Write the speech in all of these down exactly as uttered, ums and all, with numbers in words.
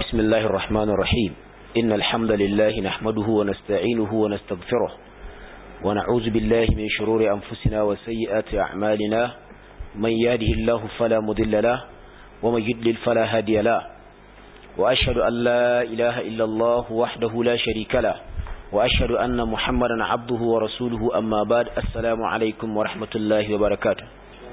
بسم الله الرحمن الرحيم إن الحمد لله نحمده ونستعينه ونستغفره ونعوذ بالله من شرور أنفسنا وسيئات أعمالنا من يهده الله فلا مضل له ومن يضلل فلا هادي له وأشهد أن لا إله إلا الله وحده لا شريك له وأشهد أن محمدا عبده ورسوله أما بعد السلام عليكم ورحمة الله وبركاته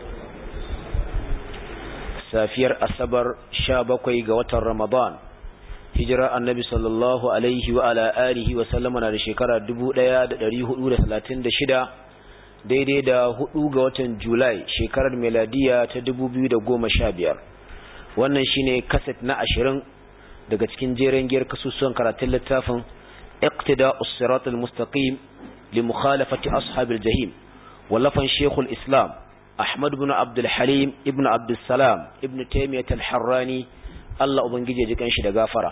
safiyar asabar sha bakwai ga watan ramadan hijira annabi sallallahu alaihi wa ala alihi wa sallama na da shekara dubu ɗaya da ɗari hudu da talatin da shida daidai da hudu ga watan julai shekarar meladiya ta dubu biyu da goma sha biyar wannan shine kaset na ashirin daga cikin jeren giyar kasusuwan karatun littafin iqtida'us siratal mustaqim li mukhalafati ashabil jahim wallafan shekul islam Ahmad ibn Abdul Halim ibn Abdul Salam ibn Taymiyyah al-Harrani Allah ubangije jikan shi da gafara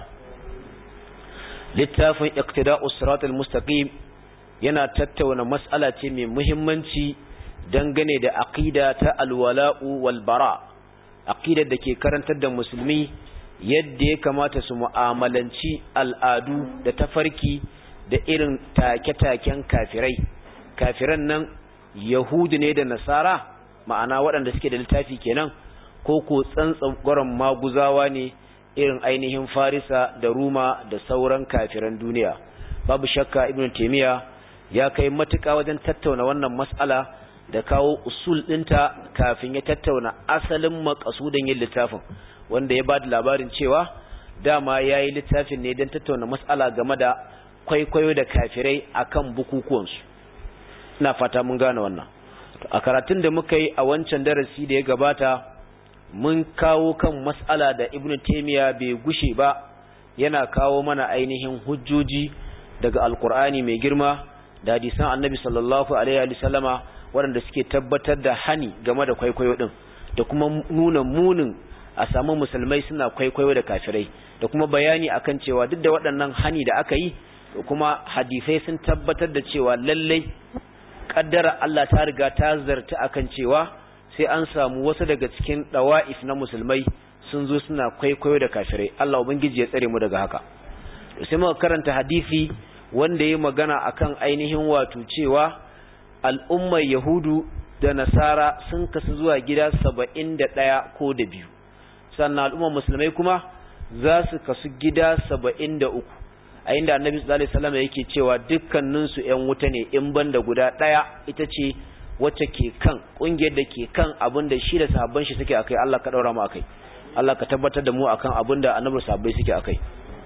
littafin iqtida'us siratal mustaqim yana tattauna mas'ala ce mai muhimmanci dangane da aqida ta alwala'u wal bara aqidar da ke karantar da musulmi yadda ya kamata su mu'amalanci al'adu da tafarki da irin take-taken kafirai kafiran nan yahudi ne da nasara ma'ana waɗanda suke da littafi kenan ko ko tsantsan gwaron maguzawa ne irin ainihin farisa da ruma da sauran kafiran duniya babu shakka ibn taymiya ya kai matuƙa wajen tattauna wannan mas'ala da kawo usul ɗinta kafin ya tattauna asalin makasudin yin littafin wanda ya ba da labarin cewa dama ya yi littafin ne don tattauna mas'ala game da kwaikwayo da kafirai akan bukukuwansu ina fata mun gane wannan a karatun da muka yi a wancan darasi da ya gabata mun kawo kan mas'ala da ibn taymiya bai gushe ba yana kawo mana ainihin hujjoji daga alkur'ani mai girma da hadisan annabi sallallahu alaihi wa sallama waɗanda suke tabbatar da hani game da kwaikwayo din da kuma nuna munin a samu musulmai suna kwaikwayo da kafirai da kuma bayani akan cewa duk da waɗannan hani da aka yi kuma hadisai sun tabbatar da cewa lallai kaddara Allah ta riga ta zarta akan cewa sai an samu wasu daga cikin dawa'if na musulmai sun zo suna kwaikwayo da kafirai Allah ubangiji ya tsare mu daga haka sai muka karanta hadisi wanda yayi magana akan ainihin wato cewa al'ummar yahudu da nasara sun kasu zuwa gida saba'in da ɗaya ko da biyu sannan al'ummar musulmai kuma za su kasu gida saba'in da uku a inda annabi sallallahu alaihi wasallam yake cewa dukkanin su ƴan wuta ne in banda guda daya ita ce wacce ke kan kungiyar da ke kan abinda shi da sahabban shi suke akai Allah ka daura mu akai Allah ka tabbatar da mu akan abinda annabi sahabbai suke akai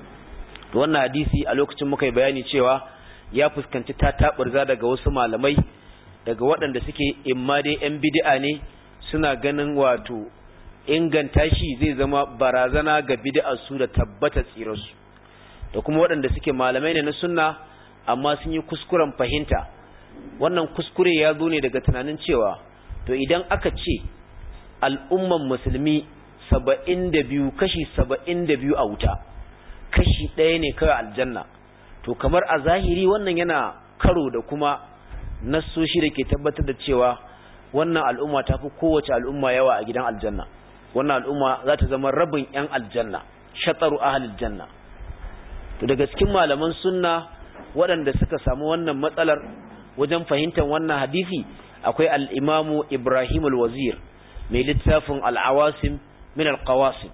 to wannan hadisi a lokacin muka yi bayani cewa ya fuskanci ta taburza daga wasu malamai daga waɗanda suke imma dai ƴan bid'a ne suna ganin wato inganta shi zai zama barazana ga bid'ar su da tabbata tsirarsu da kuma waɗanda suke malamai ne na sunna amma sun yi kuskuren fahimta wannan kuskure ya zo ne daga tunanin cewa to idan aka ce al'umman musulmi saba'in da biyu kashi saba'in da biyu a wuta kashi ɗaya ne kawai aljanna to kamar a zahiri wannan yana karo da kuma nassoshi da ke tabbatar da cewa wannan al'umma ta fi kowace al'umma yawa a gidan aljanna wannan al'umma za ta zama rabin 'yan aljanna shataru ahlil janna to daga cikin malaman sunna waɗanda suka samu wannan matsalar wajen fahimtar wannan hadisi akwai al-imamu Ibrahim al-Wazir mai littafin al-Awasim min al-Qawasim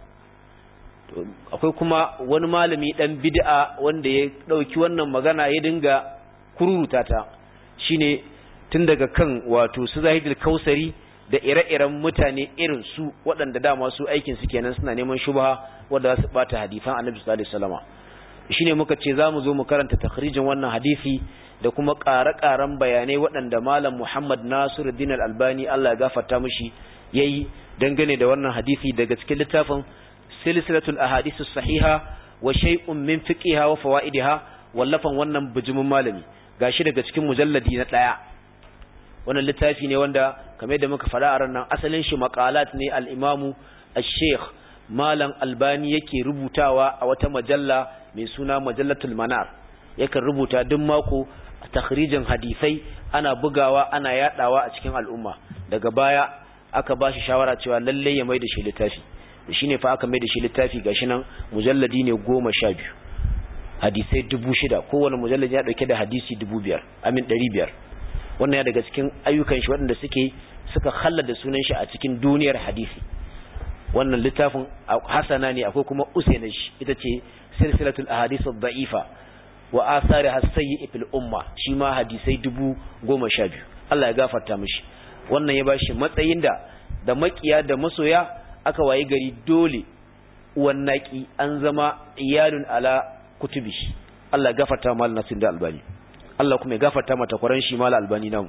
akwai kuma wani malami dan bid'a wanda ya dauki wannan magana ya dinga kururuta ta shine tun daga kan wato su Zahidul Kausari da ire-iren mutane irin su waɗanda dama su aikin su kenan suna neman shubha wanda za su bata hadisan Annabi sallallahu alaihi wasallam shine muka ce zamu zo mu karanta takhrijin wannan hadisi da kuma ƙare-ƙaren bayanai waɗanda Malam Muhammad Nasiruddin Al-Albani Allah ya gafarta mishi yayi dangane da wannan hadisi daga cikin littafin Silsilatul Ahadith as-Sahiha wa shay'un min fiqhiha wa fawaidiha wallafan wannan bijimin malami gashi daga cikin mujalladi na ɗaya wannan littafi ne wanda kamar da muka faɗa a ranar asalin shi maqalat ne al-Imam al-Sheikh Malam Albani yake rubutawa a wata majalla mai suna Majallatul Manar yakan rubuta duk mako a takhrijin hadisai ana bugawa ana yadawa a cikin al'umma daga baya aka bashi shawara cewa lalle ya mai da shi littafi shine fa aka mai da shi littafi gashi nan mujalladi ne goma sha biyu, hadisai dubu shida, kowane mujalladi ya dauke da hadisi dubu biyar amin ɗari biyar. Wannan ya daga cikin ayyukan shi waɗanda suke suka khallada sunan shi a cikin duniyar hadisi. Wannan littafin hasana ne, akwai kuma usaina shi ita ce silsilatul ahadith ad-da'ifa wa athariha as-sayyi fil umma, shi ma hadisai dubu goma sha biyu. Allah ya gafarta mishi. Wannan ya bashi matsayin da da makiya da masoya aka waye gari dole wannaki an zama iyalun ala kutubi. Allah ya gafarta mal Nasir da Albani, Allah kuma ya gafarta mata Qur'an shi mal Albani nan.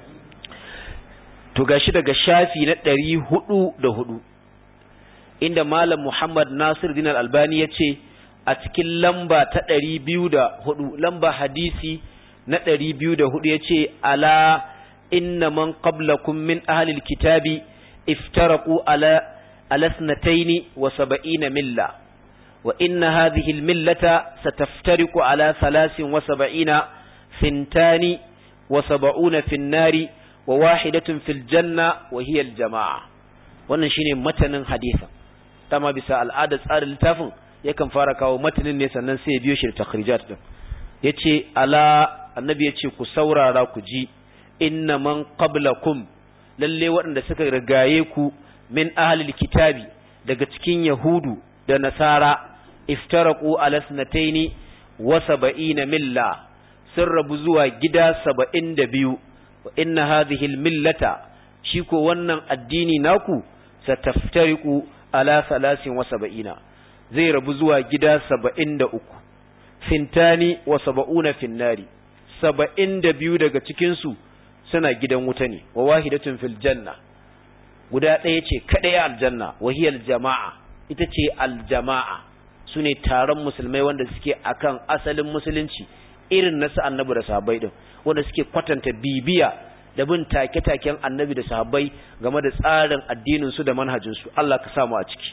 To gashi daga shafi na ɗari hudu da hudu inda malam Muhammad Nasir Din Albani ya ce a cikin lamba ta ɗari biyu da hudu, lamba hadisi na ɗari biyu da hudu ya ce ala inna man qablakum min ahlil kitabi iftaraku ala alasnataini wa saba'ina milla wa inna hadhihi almillata sataftariqu ala thalathin wa saba'ina thintani wa sab'una fi an-nari wa wahidatun fil janna wa hiya al-jama'a. Wannan shine matanin hadisin. Tama bisa al'adar tsarin littafin yakan fara kawo matanin ne sannan sai ya biyo shi da takhrijat din. Yace ala annabi yace ku saurara ku ji inna man qablakum lalle waɗanda suka rigaye ku min ahlil kitabi daga cikin yahudu da nasara iftaraqu ala sanataini wa sab'ina milla sun rabu zuwa gida saba'in da biyu wa inna hadhihi almillata shi ko wannan addini naku sataftariqu ala salasin wa sab'ina zai rabu zuwa gida saba'in da uku fintani wa sab'una finnari saba'in da biyu daga cikin su suna gidan wuta ne wa wahidatun fil janna guda ɗaya ce kadai aljanna wa hiya aljama'a ita ce aljama'a sune taron musulmai wanda suke akan asalin musulunci irin nasu annabi da sahabbai din wanda suke kwatanta bibiya da bin take-taken annabi da sahabbai game da tsarin addinin su da manhajin su Allah ka samu a ciki.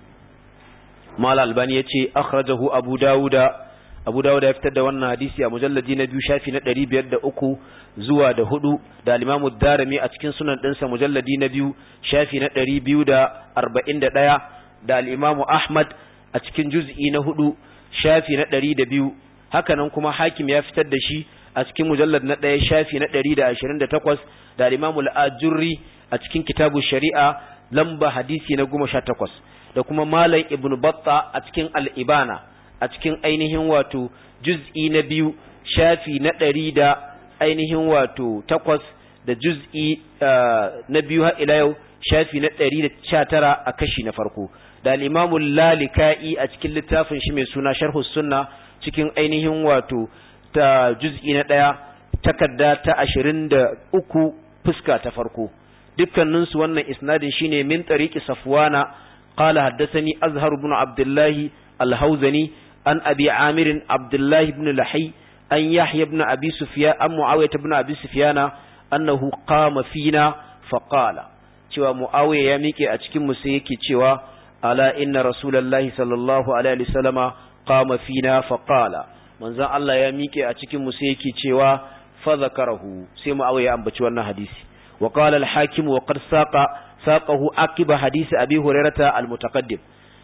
Mal Albani yace akhrajahu Abu Dawuda Abu Dawud ya fitar da wannan hadisi a mujalladi na biyu shafi na ɗari biyar da uku zuwa da hudu da al-Imam ad-Darimi a cikin sunan ɗinsa mujalladi na biyu shafi na ɗari biyu da arba'in da ɗaya da al-Imam Ahmad a cikin juz'i na hudu shafi na ɗari da biyu. Haka nan kuma Hakim ya fitar da shi a cikin mujallad na ɗaya shafi na ɗari da ashirin da takwas da al-Imam al-Ajurri a cikin kitabu shari'a lamba hadisi na goma sha takwas da kuma Malam Ibn Battah a cikin al-Ibana a cikin ainihin wato juz'i na biyu shafi na ɗari da ainihin wato takwas da juz'i na biyu har ila yau shafi na ɗari da sha tara a kashi na farko da al-Imam al-Lalika'i a cikin littafin shi mai suna Sharh sunna cikin ainihin wato ta juz'i na ɗaya takarda ta ashirin da uku fuska ta farko dukkaninsu wannan isnadin shine min tariqi Safwana qala haddathani Azhar ibn Abdullah al-Hawzani an Abi Amir Abdullah ibn Lahi an Yahya ibn Abi Sufyan an Muawiyah ibn Abi Sufyan annahu qama fina faqala cewa Muawiya ya miƙe a cikin mu sai yake cewa ala inna rasulullahi sallallahu alaihi wasallama qama fina faqala manzon Allah ya miƙe a cikin mu sai yake cewa fa zakarahu sai Muawiya ambaci wannan hadisi wa qala al-hakim wa qad saqa saqahu akiba hadisi Abi Hurairah al-mutaqaddim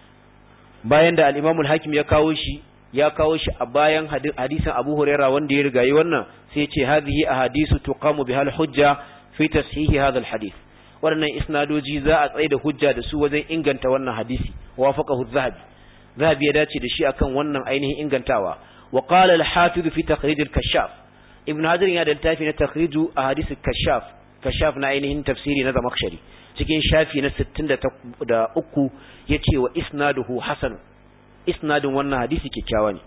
bayan da al-Imam al-Hakim ya kawo shi ya kawo shi a bayan hadisin Abu Hurairah wanda ya rigayi wannan sai ya ce hadhihi ahadisu tuqamu bihal hujja fi tashihi hadha al-hadith wannan isnadoji za a tsaye da hujja da su wajen inganta wannan hadisi wafaqahu az-Zahabi Zahabi ya dace da shi akan wannan ainihin ingantawa wa qala al-Hafiz fi takhrij al-Kashaf Ibn Hajar ya da littafi na takhriju ahadith al-Kashaf Kashaf na ainihin tafsiri na Zamakhshari cikin shafi na sittin da uku yace wa isnaduhu hasan isnadin wannan hadisi kikkiawa ne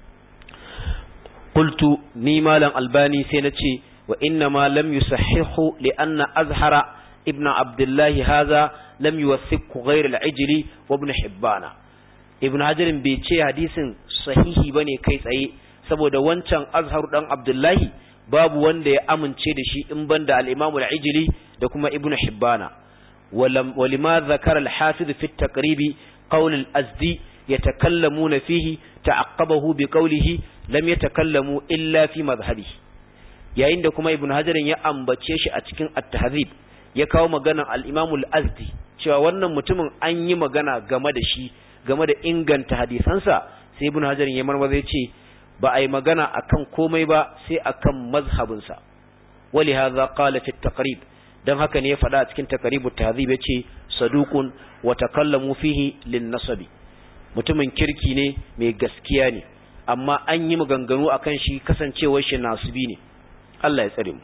qultu ni malam albani sai nace wa inna ma lam yusahhihu li anna azhara ibn abdullah hadha lam yuwathiqu ghayr al-ijli wa ibn hibban ibn hajar bai ce hadisin sahihi bane kai tsaye saboda wancan azhar dan abdullahi babu wanda ya amince da shi in banda al-imam al-ijli da kuma ibn hibbana ولما ذكر الحافظ في التقريب قول الأزدي يتكلمون فيه تعقبه بقوله لم يتكلموا إلا في مذهبه yayin da kuma ibn hajar ya ambace shi a cikin at-tahdhib ya kawo maganar al-Imam al-Azdi cewa wannan mutumin an yi magana game da shi game da inganta hadisansa, sai Ibn Hajar ya marmaza ya ce ba a yi magana akan komai ba sai akan mazhabinsa. wali hadha qala fi at-taqrib, dan haka ne ya faɗa a cikin taqribut tahdhib yace saduqun wa takallamu fihi lin-nasabi, mutumin kirki ne mai gaskiya ne amma an yi maganganu akan shi kasancewar shi nasibi ne. Allah ya tsare mu.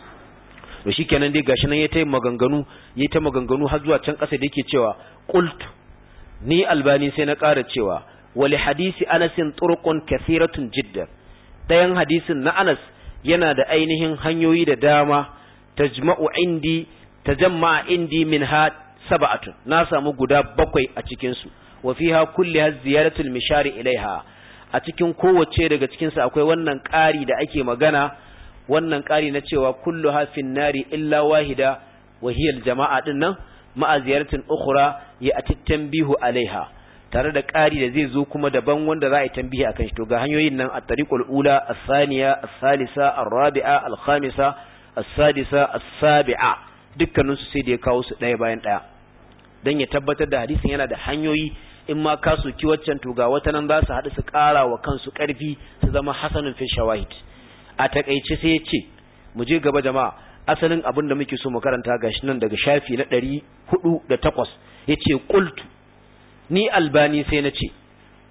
to shikenan dai gashi nan ya tayi maganganu yayi ta maganganu har zuwa can kasa da yake cewa qultu ni Albani sai na ƙara cewa wali hadisi Anas turqun kathiratun jiddan, dayan hadisin na Anas yana da ainihin hanyoyi da dama, tajma'u indi tajamma'a indi minha sab'atun, na samu guda bakwai a cikin su, wa fiha kulliha ziyaratul mishari ilaiha, a cikin kowace daga cikin su akwai wannan ƙari da ake magana, wannan ƙari na cewa kulluha fin nari illa wahida wa hiya al-jama'a dinnan ma'a ziyaratin ukhra ya atattanbihu alaiha, tare da ƙari da zai zo kuma daban wanda za a yi tambihi akan shi. To ga hanyoyin nan at-tariqul ula, as-thaniya, as-salisa, ar-rabi'a, al-khamisa, as-sadisa, as-sabi'a, dukkanin su sai da ya kawo su ɗaya bayan ɗaya dan ya tabbatar da hadisin yana da hanyoyi, in ma ka soki waccan to ga wata nan za su haɗu su ƙara wa kansu ƙarfi su zama hasanun fi shawahid. A takeice sai ya ce mu je gaba jama'a, asalin abin da muke so mu karanta gashi nan daga shafi na ɗari hudu da takwas, yace qultu ni Albani sai na ce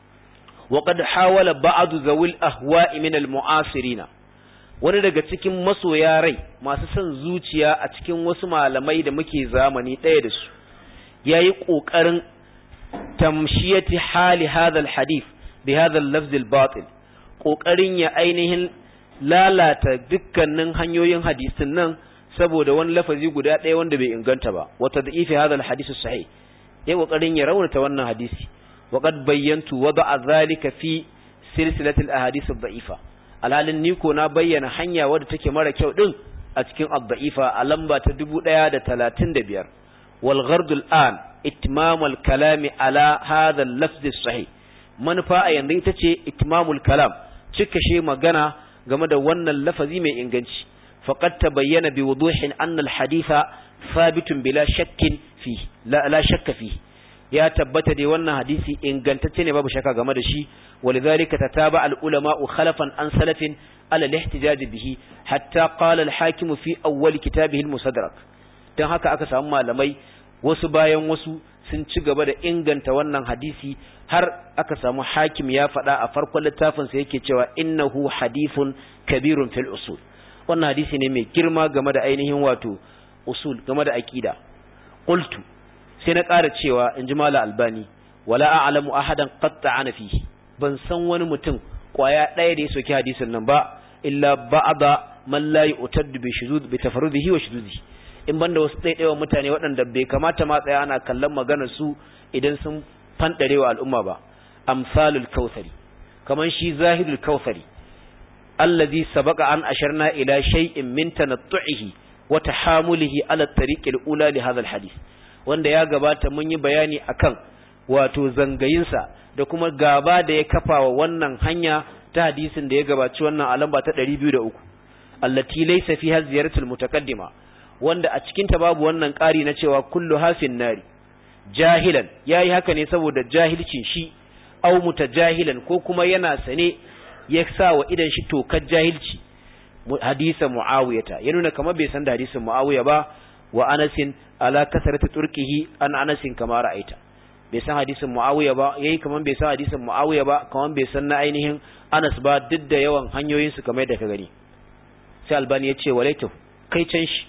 wa qad hawala ba'd zawil ahwa'i min al-mu'asirina, wani daga cikin masoya rai masu son zuciya a cikin wasu malamai da muke zamani ɗaya da su yayi kokarin tamshiyati hali hadha al-hadith bi hadha al-lafz al-batil, kokarin ya ainihin lalata dukkanin hanyoyin hadisin nan saboda wani lafazi guda ɗaya wanda bai inganta ba, wa tad'ifi hadha al-hadith as-sahih, yayi kokarin ya raunata wannan hadisi. wa qad bayyantu wada'a dhalika fi silsilati al-ahadith ad-da'ifa, alhalin ni ko na bayyana hanya wadda take mara kyau din a cikin ad-da'ifa a lamba ta dubu ɗaya da talatin da biyar. wal ghard al-an itmam al-kalam ala hadha al-lafz as-sahih, manufa a yanzu ita ce itmamul kalam, cika shi magana game da wannan lafazi mai inganci. faqad tabayyana bi wuduhin anna al-haditha thabitun bila shakkin fi la la shakka fi, ya tabbata dai wannan hadisi ingantacce ne babu shakka game da shi. walidhalika tataba al-ulama khalafan an salafin ala al-ihtijaj bihi hatta qala al-hakim fi awwal kitabihi al-musaddarak, dan haka aka samu malamai wasu bayan wasu sun ci gaba da inganta wannan hadisi, har aka samu hakim ya faɗa a farkon littafinsa yake cewa innahu hadithun kabirun fil usul, wannan hadisi ne mai girma game da ainihin wato usul, game da aqida. qultu sai na ƙara cewa in ji mala Albani wala a'lamu ahadan qatta'ana fihi, ban san wani mutum kwaya ɗaya da ya soki hadisin nan ba illa ba'da man la yu'taddu bi shuzuz bi tafarrudihi wa shuzuzihi, in banda wasu ɗaiɗaiwa mutane waɗanda bai kamata ma tsaya ana kallon maganar su idan sun fanɗarewa al'umma ba. amsalul kautsari, kaman shi zahidul kautsari allazi sabaqa an asharna ila shay'in min tanattu'ihi wa tahamulihi ala at-tariqil ula li hadha al-hadith, wanda ya gabata mun yi bayani akan wato zangayinsa da kuma gaba da ya kafa wa wannan hanya ta hadisin da ya gabaci wannan a lamba ta ɗari biyu da uku, allati laysa fiha ziyaratul mutaqaddima, wanda a cikin ta babu wannan ƙari na cewa kullu hafin nari jahilan, yayi haka ne saboda jahilcin shi, aw mutajahilan ko kuma yana sane ya sa wa idan shi tokar jahilci. hadisa muawiyata ya nuna kamar bai san da hadisin muawiya ba, wa anasin ala kasarati turqihi an anasin kama ra'aita, bai san hadisin muawiya ba, yayi kamar bai san hadisin muawiya ba, kamar bai san na ainihin Anas ba, duk da yawan hanyoyin su kamar da ka gani. sai Albani ya ce walaita kai can shi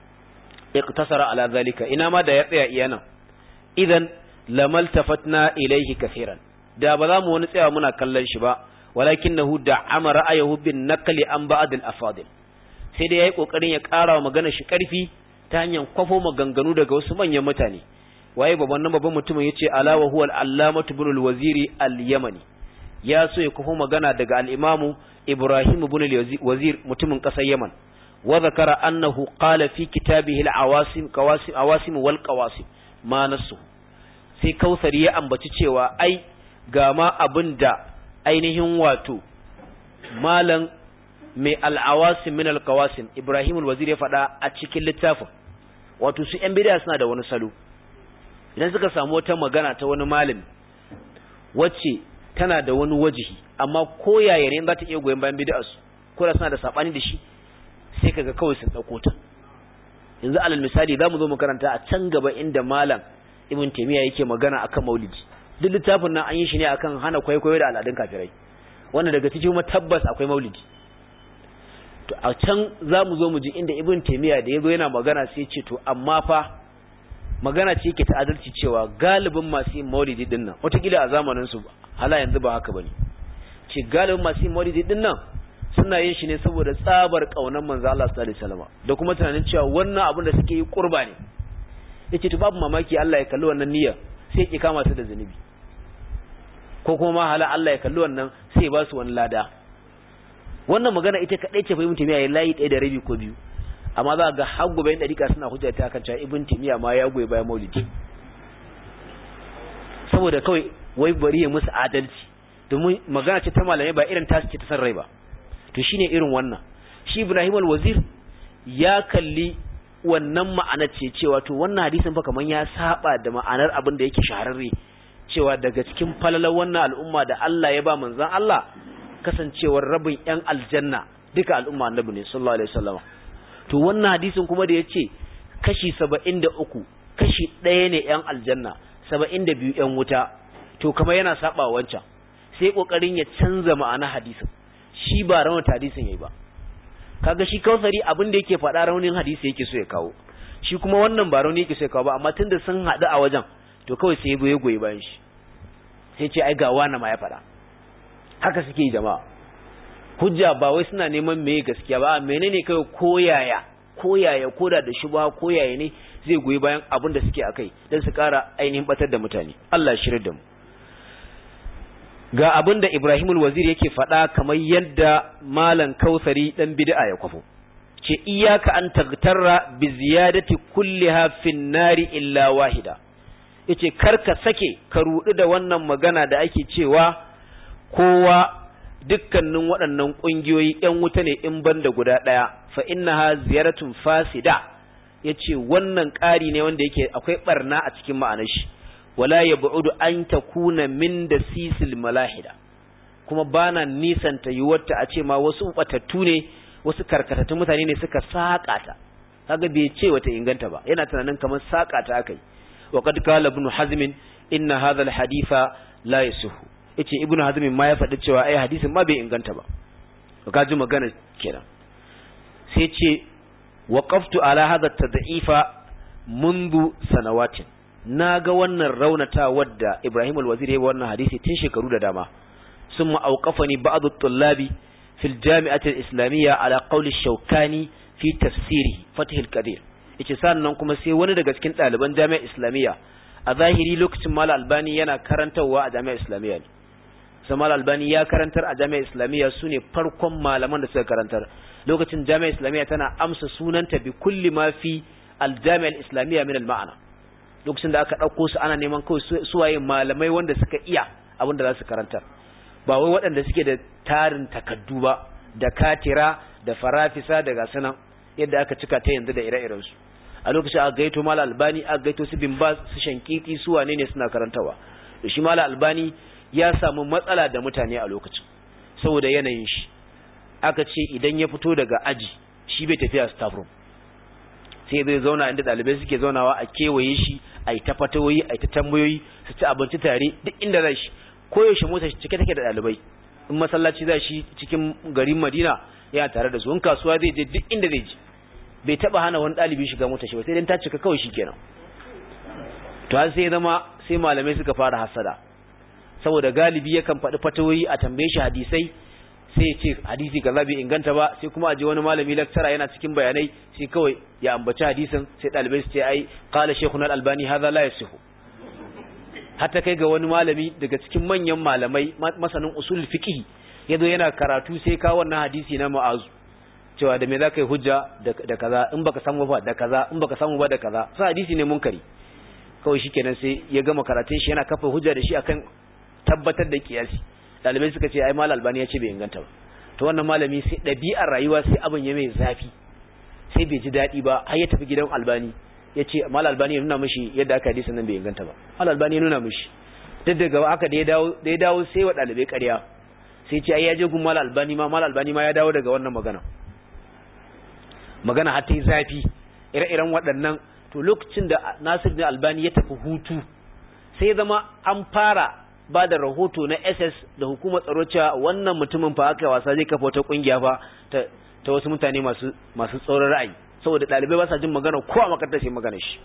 iqtasara ala zalika, ina ma da ya tsaya iyana, idan lamaltafatna ilayhi kaseeran, da ba za mu wani tsaya muna kallon shi ba, walakinahu da'ama ra'ayahu bin naqli an ba'd al-afadil, sai dai yayi kokarin ya ƙara wa magana shi ƙarfi ta hanyar kwafo maganganu daga wasu manyan mutane. waye babban nan babban mutumin yace ala wa huwa al-allamatu ibn al-waziri al-yamani, ya so ya kwafo magana daga al-imamu Ibrahim ibn al-wazir mutumin ƙasar Yaman. wa zakara annahu qala fi kitabihi al-awasim qawasim awasim wal qawasim ma nasu, sai Kautsari ya ambaci cewa ai ga ma abinda ainihin wato malam mai al-awasim min al-qawasim Ibrahim al-wazir ya faɗa a cikin littafin, wato su yan bid'a suna da wani salo idan suka samu wata magana ta wani malami wacce tana da wani wajihi amma ko yaya ne za ta iya goyen bayan bid'a su ko da suna da sabani da shi sai kaga kawai sun dauko ta yanzu alal misali zamu zo mu karanta a can gaba inda malam Ibn Taymiyyah yake magana akan Maulidi duk littafin nan an yi shi ne akan hana kwaikwayo da al'adun kafirai wanda daga cikin kuma tabbas akwai Maulidi to a can zamu zo mu ji inda Ibn Taymiyyah da yazo yana magana sai ya ce to amma fa magana ce yake ta adalci cewa galibin masu yin Maulidi din nan wataƙila a zamanin su hala yanzu ba haka bane ce galibin masu yin Maulidi din nan suna yin shi ne saboda tsabar kaunar manzo Allah sallallahu alaihi wasallam da kuma tunanin cewa wannan abin da suke yi kurba ne yace to babu mamaki Allah ya kalli wannan niyyar sai ya kama su da zanubi ko kuma ma hala Allah ya kalli wannan sai ya ba su wani lada wannan magana ita kadai ce fa Ibn Taymiyyah ya layi ɗaya da rabi ko biyu amma za ga har gobe yan dariƙa suna hujja ta kan cewa Ibn Taymiyyah ma ya goyi bayan Maulidi saboda kawai wai bari ya musu adalci domin magana ce ta malamai ba irin tasu ce ta san rai ba to shine irin wannan shi Ibrahim al-Wazir ya kalli wannan ma'anar ce cewa to wannan hadisin fa kaman ya saba da ma'anar abin da yake shahararre cewa daga cikin falalar wannan al'umma da Allah ya ba manzon Allah kasancewar rabin yan aljanna duka al'umma annabi ne sallallahu alaihi wasallam to wannan hadisin kuma da yace kashi saba'in da uku kashi ɗaya ne yan aljanna saba'in da biyu yan wuta to kamar yana saba wancan sai kokarin ya canza ma'ana hadisin shi ba raunin hadisin yayi ba kaga shi Kausari abin da yake faɗa raunin hadisi yake so ya kawo shi kuma wannan ba rauni yake so ya kawo ba amma tunda sun haɗu a wajen to kawai sai ya goye goye bayan shi sai ce ai ga wani ma ya faɗa haka suke yi jama'a hujja ba wai suna neman meye gaskiya ba menene kai koyaya koyaya koda da shubha koyaya ne zai goyi bayan abin da suke akai dan su ƙara ainihin batar da mutane Allah ya shirye da mu ga abin da Ibrahim al-Wazir yake faɗa kamar yadda Malam Kausari dan bid'a ya kwafo ce iyyaka an tagtarra bi ziyadati kulliha fin nari illa wahida yace karka sake ka rudu da wannan magana da ake cewa kowa dukkanin waɗannan kungiyoyi ƴan wuta ne in banda guda ɗaya fa innaha ziyaratun fasida yace wannan ƙari ne wanda yake akwai barna a cikin ma'anar shi wala yab'udu an takuna min dasisil malahida kuma bana nisanta yuwarta a ce ma wasu batattu ne wasu karkatattun mutane ne suka saka ta kaga bai ce wata inganta ba yana tunanin kamar saka ta akai wa qad qala ibn hazm inna hadha al haditha la yasuhu yace ibn hazm ma ya faɗi cewa ai hadisin ma bai inganta ba ka ji magana kenan sai ce waqaftu ala hadha tad'ifa منذ سنوات naga wannan raunata wadda Ibrahim al-Wazir yayi wannan hadisi tun shekaru da dama summa awqafani ba'd at-tullabi fi al-jami'ati al-islamiyya ala qawli ash-Shawkani fi tafsirihi Fath al-Qadir yace sannan kuma sai wani daga cikin ɗaliban jami'ar islamiyya a zahiri lokacin Mal Albani yana karantawa a jami'ar islamiyya ne sai Mal Albani ya karantar a jami'ar islamiyya sune farkon malaman da suka karantar lokacin jami'ar islamiyya tana amsa sunanta bi kulli ma fi al-jami'ar islamiyya min al-ma'na lokacin da aka ɗauko su ana neman kawai suwaye malamai wanda suka iya abin da za su karantar ba wai waɗanda suke da tarin takaddu ba da katira da farafisa da gasanan yadda aka cika ta yanzu da ire-irensu a lokacin aka gaito mala albani aka gaito su bin bas su shankiki su wane ne suna karantawa da shi mala albani ya samu matsala da mutane a lokacin saboda yanayin shi aka ce idan ya fito daga aji shi bai tafiya staff room sai zai zauna inda ɗalibai suke zaunawa a kewaye shi a yi ta fatawoyi a yi ta tambayoyi su ci abinci tare duk inda za shi koyaushe mota shi cike take da ɗalibai in masallaci za shi cikin garin Madina yana tare da su in kasuwa zai je duk inda zai je bai taba hana wani ɗalibi shiga mota shi ba sai dan ta cika kawai shikenan to har sai zama sai malamai suka fara hasada saboda galibi yakan faɗi fatawoyi a tambaye shi hadisai sai ya ce hadisi kaza bai inganta ba sai kuma aje wani malami lecturer yana cikin bayanai sai kawai ya ambaci hadisin sai dalibai su ce ai qala shaykhuna al-albani hadha la yasihu hatta kai ga wani malami daga cikin manyan malamai masanin usul fiqh yazo yana karatu sai ka wannan hadisi na mu'azu cewa da me zaka yi hujja da kaza in baka samu ba da kaza in baka samu ba da kaza sai hadisi ne munkari kawai shikenan sai ya gama karatun shi yana kafa hujja da shi akan tabbatar da kiyasi dalibai suka ce ai mal albani ya ce bai inganta ba to wannan malami sai dabi'ar rayuwa sai abin ya mai zafi sai bai ji dadi ba har ya tafi gidan albani yace mal albani ya nuna mishi yadda aka hadisin nan bai inganta ba mal albani ya nuna mishi duk daga haka da ya dawo da ya dawo sai wa dalibai ƙarya sai ce ai ya je gun mal albani ma mal albani ma ya dawo daga wannan magana magana har ta yi zafi ire-iren waɗannan. To lokacin da Nasir bin Albani ya tafi hutu sai zama an fara ba da rahoto na S S da hukumar tsaro cewa wannan mutumin fa aka wasa zai kafa wata kungiya fa ta, ta wasu mutane masu masu tsoron ra'ayi saboda dalibai ba sa jin magana ko a makarantar sai magana shi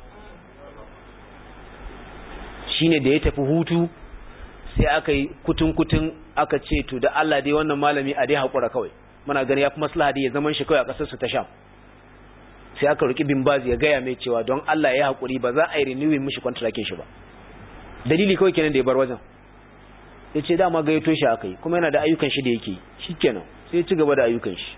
shine da ya tafi hutu sai aka yi kutun kutun aka ce to da Allah dai wannan malami a dai hakura kawai muna gani ya fi maslaha dai ya zaman shi kawai a kasar su ta Sham sai aka roki bin Baz ya gaya mai cewa don Allah ya hakuri ba za a yi renewing mishi contractin shi ba dalili kawai kenan da ya bar wajen yace dama gayyato shi akai kuma yana da ayyukan shi da yake shikenan sai ya ci gaba da ayyukan shi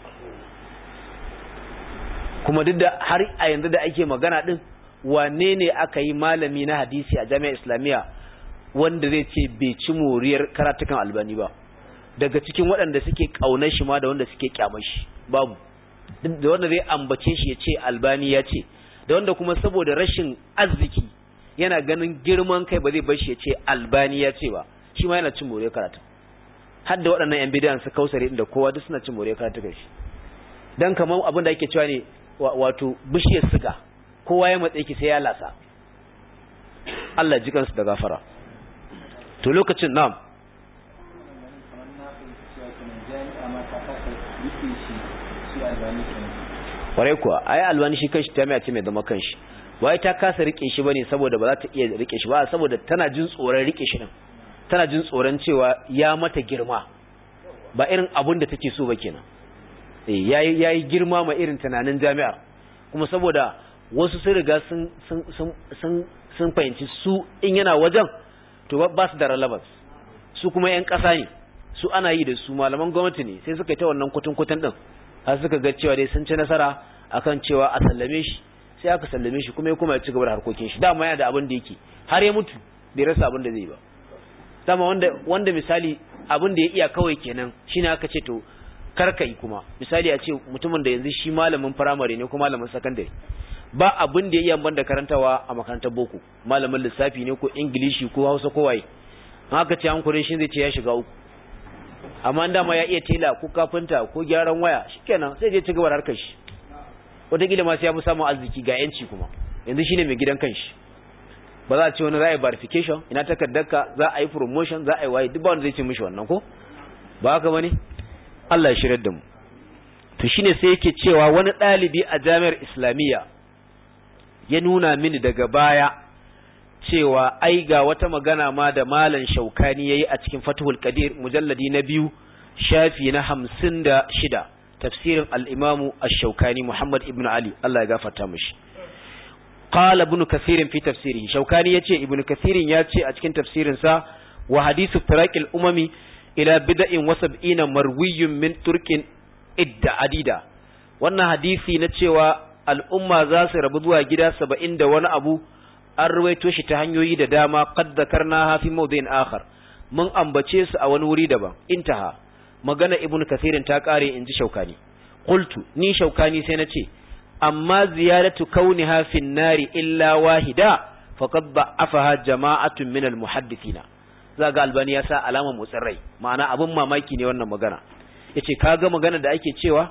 kuma duk da har a yanzu da ake magana din wane ne aka yi malami na hadisi a Jami'ar Islamiyya wanda zai ce bai ci moriyar karatukan Albani ba daga cikin waɗanda suke kaunar shi ma da wanda suke kyamar shi babu da wanda zai ambace shi ya ce Albani ya ce da wanda kuma saboda rashin arziki yana ganin girman kai ba zai bar shi ya ce Albani ya ce ba shi ma yana cin more karatu har da waɗannan yan bidiyan su kausare inda kowa duk suna cin more karatu kai shi dan kamar abin da ake cewa ne wato bishiyar siga kowa ya matsayi ki sai ya lasa Allah ji kansu da gafara to lokacin na'am kwarai kuwa ai Albani shi kanshi ta mai ce mai zama kanshi wai ta kasa rike shi bane saboda ba za ta iya rike shi ba saboda tana jin tsoron rike shi din tana jin tsoron cewa ya mata girma ba irin abun da take so ba kenan eh yayi yayi girma ma irin tunanin jami'ar kuma saboda wasu sun riga sun sun sun sun fahimci su in yana wajen to ba su da relevance su kuma yan kasa ne su ana yi da su malaman gwamnati ne sai suka yi ta wannan kutun kutun din har suka ga cewa dai sun ci nasara akan cewa a sallame shi sai aka sallame shi kuma ya kuma ya ci gaba da harkokin shi dama yana da abin da yake har ya mutu bai rasa abin da zai ba dama wanda wanda misali abin da ya iya kawai kenan shine aka ce to karka yi kuma misali a ce mutumin da yanzu shi malamin primary ne ko malamin secondary ba abin da ya iya banda karantawa a makarantar boko malamin lissafi ne ko ingilishi ko hausa ko waye haka ce an kure shi zai ce ya shiga uku amma dama ya iya tela ko kafinta ko gyaran waya shikenan sai je ci gaba da harkar shi wataƙila ma sai ya fi samun arziki ga yanci kuma yanzu shine mai gidan kanshi ba za a ce wani za a yi verification ina takardarka za a yi promotion za a yi waye duk ba wanda zai ce mishi wannan ko ba haka bane Allah ya shirar da mu to shine sai yake cewa wani ɗalibi a jami'ar Islamiyya ya nuna mini daga baya cewa ai ga wata magana ma da malam Shaukani yayi a cikin Fathul Qadir mujalladi na biyu shafi na hamsin da shida tafsirin al-Imam Ash-Shaukani Muhammad ibn Ali Allah ya gafarta mishi qala ibn Kathir fi tafsirihi Shaukani yace ibn Kathir yace a cikin tafsirin sa wa hadithu firaqil umami ila bid'in wa sab'ina marwiyyun min turkin idda adida wannan hadisi na cewa al'umma za su rabu zuwa gida saba'in da wani abu an ruwaito shi ta hanyoyi da dama qad dhakarnaha fi mawdhi'in akhar mun ambace su a wani wuri daban intaha magana ibnu kathirin ta kare inji Shaukani qultu ni Shaukani sai nace amma ziyaratu kauniha fi an-nari illa wahida faqad da'afaha jama'atun min al-muhaddithina zaga Albani ya sa alama motsin rai ma'ana abun mamaki ne wannan magana yace kaga magana da ake cewa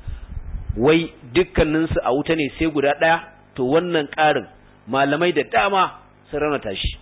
wai dukkanin su a wuta ne sai guda daya to wannan karin malamai da dama sun raunata shi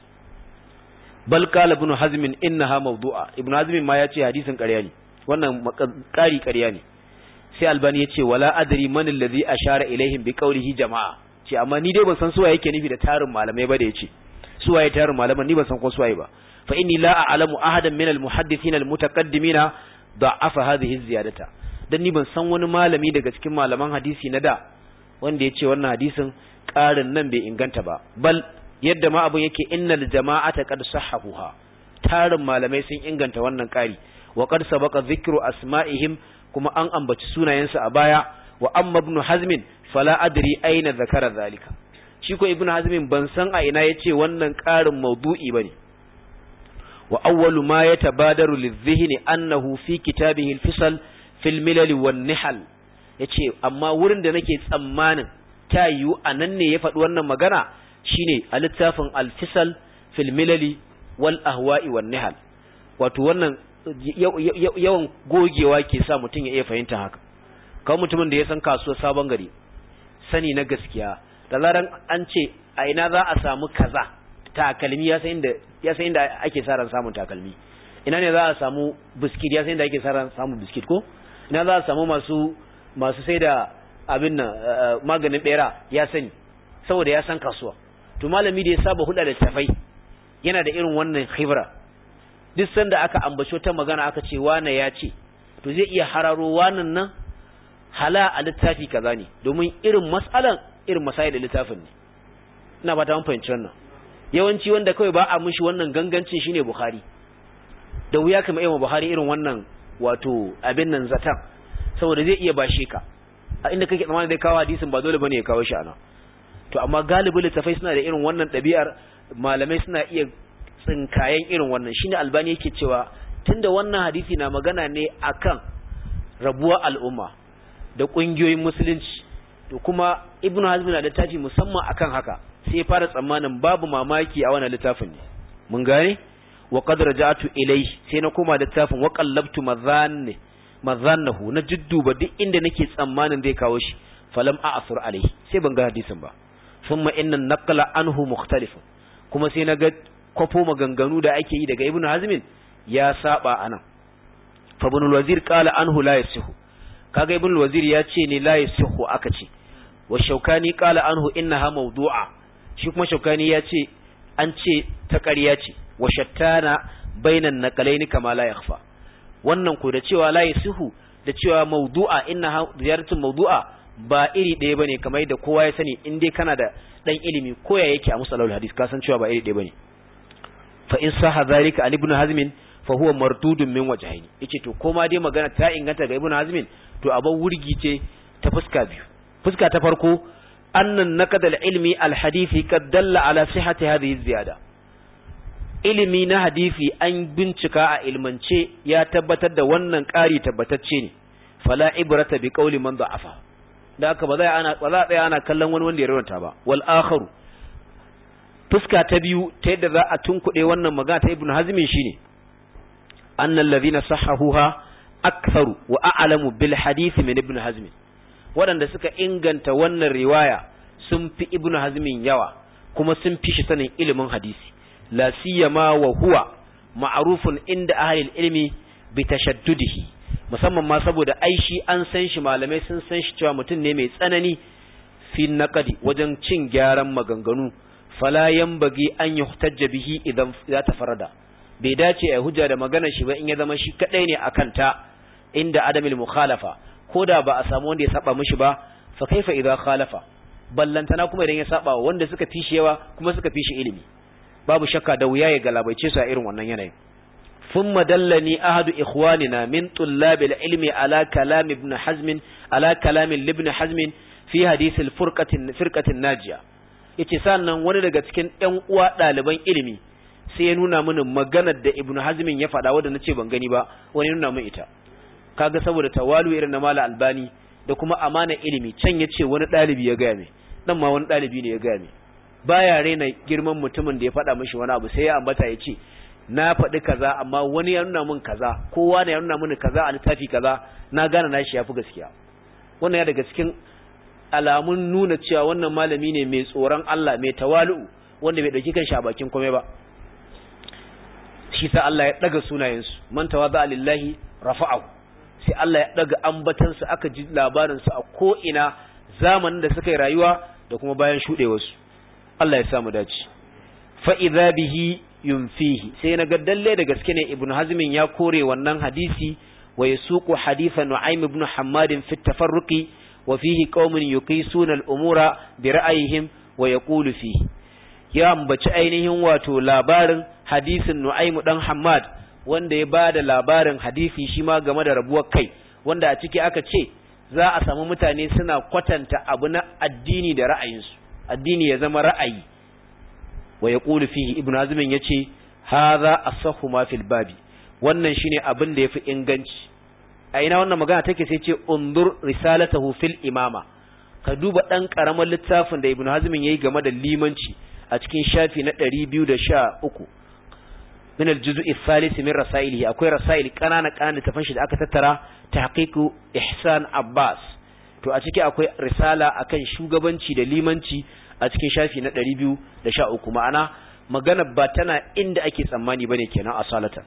bal qala ibn hazm innaha mawdu'a ibn hazm ma yace hadisin ƙarya ne wannan ƙari ƙarya ne sai Albani yace wala adri man allazi ashara ilaihim bi qawlihi jama'a ce amma ni dai ban san suwaye yake nufi da tarin malamai ba da yace suwaye tarin malaman ni ban san ko suwaye ba fa inni la a'lamu ahadan min al-muhaddithin al-mutaqaddimina da'afa hadhihi ziyadata dan ni ban san wani malami daga cikin malaman hadisi na da wanda yace wannan hadisin ƙarin nan bai inganta ba bal yadda ma abun yake innal jama'ata qad sahhahuha tarin malamai sun inganta wannan ƙari wa qad sabaqa dhikru asma'ihim kuma an ambaci sunayensu a baya wa amma ibn hazm fala adri aina zakara zalika shi ko ibn hazm ban san a ina yace wannan ƙarin maudu'i bane wa awwalu ma yatabadaru lidh-dhihni annahu fi kitabihi al-fisal fil milal wan nihal yace amma wurin da nake tsammanin ta yiwu anan ne ya faɗi wannan magana shine a littafin al-fisal fil milali wal ahwa'i wan nihal. Wato wannan yawan gogewa ke sa mutum ya iya fahimta haka. Kawai mutumin da ya san kasuwar Sabon Gari, sani na gaskiya, da zaran an ce a ina za a samu kaza, takalmi ya san inda ya san inda ake sa ran samun takalmi. Ina ne za a samu biskit, ya san inda ake sa ran samun biskit ko? Ina za a samu masu masu sai da abin nan maganin bera, ya sani saboda ya san kasuwa. To malami da ya saba hulɗa da tafai yana da irin wannan khibra. Duk sanda aka ambaci ta magana aka ce wane ya ce, to zai iya hararo wannan nan hala a littafi kaza ne, domin irin mas'alan irin masail da littafin ne. Ina fata mun fahimci wannan. Yawanci wanda kawai ba a mishi wannan gangancin shine Bukhari. Da wuya kamar Imam Bukhari irin wannan wato abin nan zatan, saboda zai iya bashe ka a inda kake tsammanin zai kawo hadisin ba dole bane ya kawo shi ana. To amma galibin littafai suna da irin wannan ɗabi'ar, malamai suna iya tsinkayen irin wannan. Shine Albani yake cewa tunda wannan hadisi na magana ne akan rabuwar al'umma da kungiyoyin musulunci, to kuma Ibn Hazm na da littafi musamman akan haka, sai ya fara tsammanin babu mamaki a wannan littafin ne. Mun gane? Wa qad raja'tu ilayhi, sai na koma littafin wa qallabtu madhanni madhannahu, na jidduba duk inda nake tsammanin zai kawo shi, falam a'thur alayhi, sai ban ga hadisin ba. Thumma inna an-naqla anhu mukhtalif, kuma sai na ga kwafo maganganu da ake yi daga Ibn Hazm ya saba anan. Fa Ibn al-Wazir qala anhu la yasihu, kaga Ibn al-Wazir ya ce ne la yasihu aka ce. Wa Shawkani qala anhu innaha mawdu'a, shi kuma Shawkani ya ce an ce ta ƙarya ce. Wa shattana bainan naqalaini kama la yakhfa, wannan ko da cewa la yasihu da cewa mawdu'a innaha ziyaratun mawdu'a ba iri ɗaya bane, kamar yadda kowa ya sani in dai kana da dan ilimi ko ya yake a musalul hadis ka san cewa ba iri ɗaya bane. Fa in sahha zalika an Ibn Hazm fa huwa mardudun min wajhaini, yace to koma dai magana ta inganta ga Ibn Hazm to abin wurgi ce ta fuska biyu. Fuska ta farko, annan naqad al-ilmi al-hadisi kad dalla ala sihhati hadhihi ziyada, ilimi na hadisi an bincika a ilmance ya tabbatar da wannan ƙari tabbatacce ne. Fala ibrata bi qawli man da'afa, da haka ba za ana ba za tsaya ana kallon wani wanda ya rawanta ba. Wal akharu, fuska ta biyu ta yadda za a tunkuɗe wannan magana ta Ibn Hazm shine annal ladhina sahahuha aktharu wa a'lamu bil hadith min Ibn Hazm, waɗanda suka inganta wannan riwaya sun fi Ibn Hazm yawa kuma sun fi shi sanin ilimin hadisi. La siyama wa huwa ma'rufun inda ahli ilmi bi tashaddudihi, musamman ma saboda ai shi an san shi, malamai sun san shi cewa mutum ne mai tsanani fi naqdi wajen cin gyaran maganganu. Fala yanbaghi an yuhtajja bihi idan za ta farada, bai dace a hujja da maganar shi ba in ya zama shi kadai ne akan ta inda adamil mukhalafa, koda ba a samu wanda ya saba mishi ba. Fa kaifa idza khalafa, ballantana kuma idan ya saba wanda suka fishi yawa kuma suka fishi ilimi, babu shakka da wuya ya galabaice su a irin wannan yanayin. Thumma dallani ahadu ikhwanina min tullabil ilmi ala kalam ibn Hazm ala kalam ibn Hazm fi hadith al-furqatin firqatin najiya, yace sannan wani daga cikin ɗan uwa ɗaliban ilimi sai ya nuna mini maganar da Ibn Hazm ya faɗa wanda nace ban gani ba, wani nuna min ita. Kaga saboda tawalu irin na Malam Albani da kuma amana ilimi, can yace wani ɗalibi ya gaya mai, dan ma wani ɗalibi ne ya gaya mai. Baya raina girman mutumin da ya faɗa mishi wani abu, sai ya ambata ya ce na faɗi kaza amma wani ya nuna min kaza, kowa ne ya nuna mini kaza a littafi kaza, na gane nashi yafi gaskiya. Wannan ya daga cikin alamun nuna cewa wannan malami ne mai tsoron Allah, mai tawalu, wanda bai dauki kanshi a bakin komai ba. Shi sa Allah ya daga sunayensu, man tawadha lillahi rafa'ahu, sai Allah ya daga ambatansu, aka ji labarin su a ko ina zamanin da suka yi rayuwa da kuma bayan shudewarsu. Allah ya samu dace. Fa idza bihi yunfihi, sai na ga dalle da gaske ne Ibn Hazm ya kore wannan hadisi, wa yasuqu hadithan Nu'aym ibn Hammad fi at-tafarruqi wa fihi qaumun yuqisuna al-umura bi ra'ayihim wa yaqulu fihi. Ya ambaci ainihin wato labarin hadisin Nu'aym dan Hammad wanda ya bada labarin hadisi shi ma game da rabuwar kai, wanda a ciki aka ce za a samu mutane suna kwatanta abu na addini da ra'ayinsu, addini ya zama ra'ayi. Wa yaqulu fihi, Ibn Hazm yace hadha asahhu ma fil babi, wannan shine abin da yafi inganci. A ina wannan magana take? Sai ce undur risalatahu fil imama, ka duba dan karaman littafin da Ibn Hazm yayi game da limanci a cikin shafi na ɗari biyu da sha uku min al-juz' al-thalith min rasailihi akwai rasail kanana kanana tafan shi da aka tattara tahqiqu Ihsan Abbas to a ciki akwai risala akan shugabanci da limanci a cikin shafi na ɗari biyu da sha uku ma'ana magana ba tana inda ake tsammani bane kenan asalatan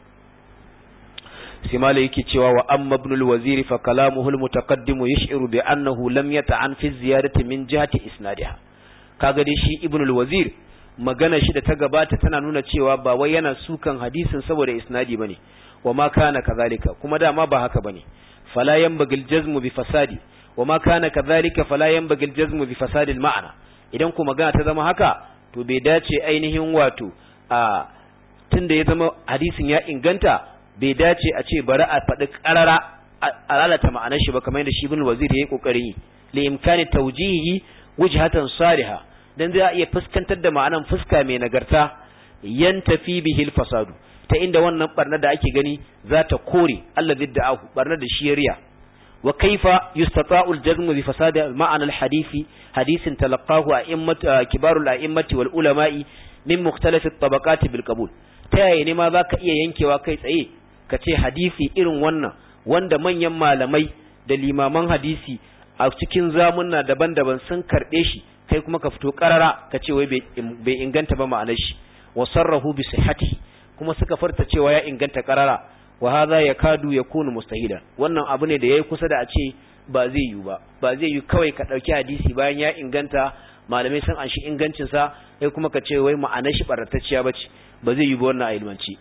sai malai yake cewa wa amma ibn al-wazir fa kalamuhu al-mutaqaddim yash'iru bi annahu lam yata'an fi ziyadati min jihati isnadiha kaga dai shi ibn al-wazir magana shi da ta gabata tana nuna cewa ba wai yana sukan hadisin saboda isnadi bane wa ma kana kadhalika kuma dama ba haka bane fala yanbaghi al-jazmu bi fasadi wa ma kana kadhalika fala yanbaghi al-jazmu bi fasadi al-ma'na idan kuma magana ta zama haka to bai dace ainihin wato a tunda ya zama hadisin ya inganta bai dace a ce bari a faɗi ƙarara a lalata ma'anar shi ba kamar yadda shi ibn wazir yayi kokari li imkani tawjihi wujhatan salihah dan zai iya fuskantar da ma'anar fuska mai nagarta yantafi bihi al-fasadu ta inda wannan barna da ake gani za ta kore allazi da'ahu barna da shiriya wa kaifa yustata'u al-jazmu bi fasadi al-ma'na al-hadisi hadisin talaqahu a'immatu kibarul a'immati wal ulama'i min mukhtalif at-tabaqat bil qabul ta yaya ne ma zaka iya yankewa kai tsaye ka ce hadisi irin wannan wanda manyan malamai da limaman hadisi a cikin zamunna daban-daban sun karbe shi kai kuma ka fito karara ka ce wai bai inganta ba ma'anar shi wa sarrahu bi sihhati kuma suka farta cewa ya inganta karara wa hadha yakadu yakunu mustahilan wannan abu ne da yayi kusa da a ce ba zai yi ba ba zai yi kawai ka dauki hadisi bayan ya inganta malamai sun anshi ingancin sa kai kuma ka ce wai ma'anar shi baratacciya bace ba zai yi ba wannan ilmanci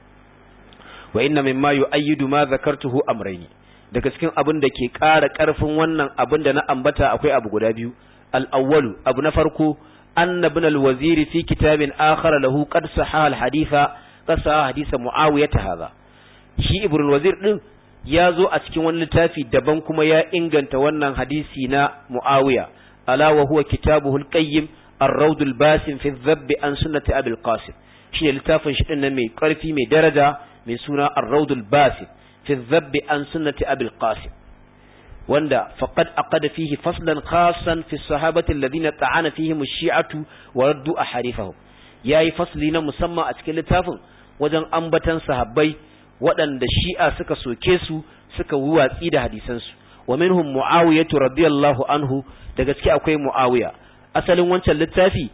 wa inna mimma yu'ayyidu ma zakartuhu amrayni daga cikin abin da ke ƙara ƙarfin wannan abin da na ambata akwai abu guda biyu al-awwalu abu na farko anna ibn al-wazir fi kitabin akhar lahu qad sahaha al-haditha qad sahaha haditha muawiyah hadha shi ibn al-wazir din ya zo a cikin wani littafi daban kuma ya inganta wannan hadisi na muawiya ala wa huwa kitabuhu al-qayyim ar-rawd al-basim fi adh-dhabb an sunnati abi al-qasim shi littafin shi din nan mai ƙarfi mai daraja mai suna ar-rawd al-basim fi adh-dhabb an sunnati abi al-qasim wanda faqad aqada fihi faslan khassan fi as-sahabati alladhina ta'ana fihim ash-shi'atu wa raddu aharifahum yayi fasli na musamman a cikin littafin wajen ambatan sahabbai waɗanda shi'a suka soke su suka watsi da hadisan su wa minhum muawiyah radiyallahu anhu da gaske akwai muawiya asalin wancan littafi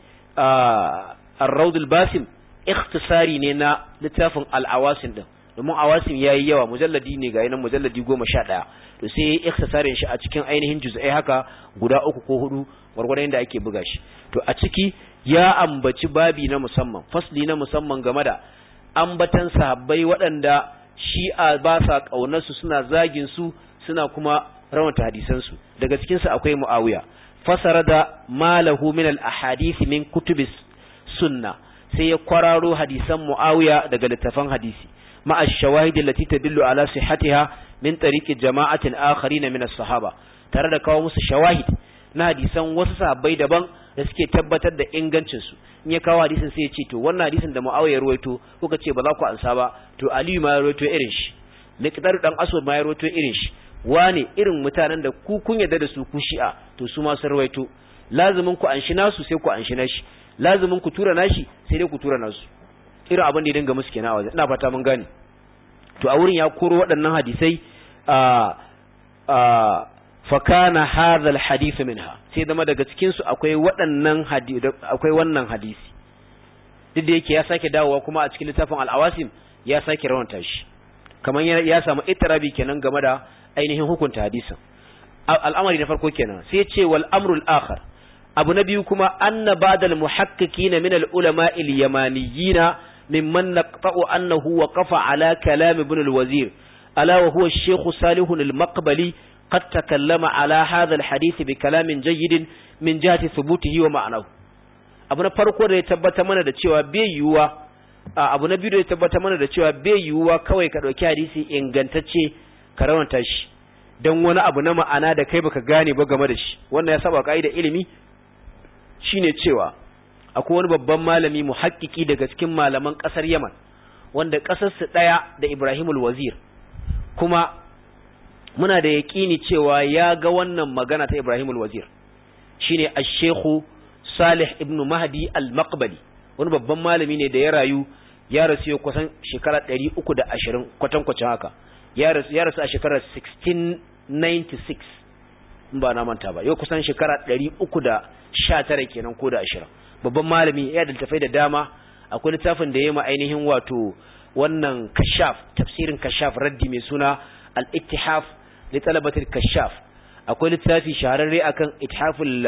ar-rawd al-basim ikhtisari ne na littafin al-awasim din domin awasim yayi yawa mujalladi ne ga yanan mujalladi goma sha ɗaya to sai yayi ikhtisarin shi a cikin ainihin juz'ai haka guda uku ko hudu gurgurdan da ake buga shi to a ciki ya ambaci babi na musamman fasli na musamman game da ambatan sahabbai waɗanda shi'a ba sa kaunar su suna zagin su suna kuma rawata hadisan su daga cikin su akwai muawiya fasara da malahu min al-ahadith min kutubis sunna sai ya kwararo hadisan muawiya daga littafan hadisi مع الشواهد التي تدل على صحتها من طريق جماعة آخرين من الصحابة tare da kawo musu shawahid na hadisan wasu sahabbai daban da suke tabbatar da ingancin su in ya kawo hadisin sai ya ce to wannan hadisin da Muawiya ruwaito kuka ce ba za ku ansa ba to Aliyu ma ya ruwaito irin shi Miqdar dan Aswad ma ya ruwaito irin shi wane irin mutanen da ku kun yarda da su ku Shi'a to su ma sun ruwaito lazimin ku anshi nasu sai ku anshi nashi lazimin ku tura nashi sai dai ku tura nasu irin abin da ya dinga musu kenan a wajen ina fata mun gane to a wurin ya koro waɗannan hadisai a a fa kana hadha alhadith minha sai zama daga cikin su akwai waɗannan hadisi akwai wannan hadisi duk da yake ya sake dawowa kuma a cikin littafin al-awasim ya sake rawanta shi kaman ya samu itirabi kenan game da ainihin hukunta hadisin al'amari na farko kenan sai ya ce wal amru al-akhar abu na biyu kuma anna ba'da al-muhaqqiqina min al-ulama al-yamaniyina ممن نقطع أنه وقف على كلام ابن الوزير ألا وهو الشيخ صالح المقبلي قد تكلم على هذا الحديث بكلام جيد من جهة ثبوته ومعناه abu na farko da ya tabbata mana da cewa bai yiwuwa abu na biyu da ya tabbata mana da cewa bai yiwuwa kawai ka dauki hadisi ingantacce ka rawanta shi dan wani abu na ma'ana da kai baka gane ba game da shi wannan ya saba kaida ilimi shine cewa akwai wani babban malami muhakkiki daga cikin malaman kasar Yaman wanda kasar su daya da Ibrahimul Wazir kuma muna da yaqini cewa ya ga wannan magana ta Ibrahimul Wazir shine ash-Sheikh Salih ibn Mahdi al-Maqbali, wani babban malami ne da ya rayu ya rasu yau kusan shekara ɗari uku da ashirin kwatankwacin haka, ya rasu ya rasu a shekarar sixteen ninety-six in ba na manta ba, yau kusan shekara ɗari uku da sha tara kenan ko da ashirin. Babban malami ya da littafai da dama, akwai littafin da ya ma ainihin wato wannan kashaf, tafsirin kashaf raddi mai suna al-ittihaf li talabatil kashaf. Akwai littafi shahararre akan ithaful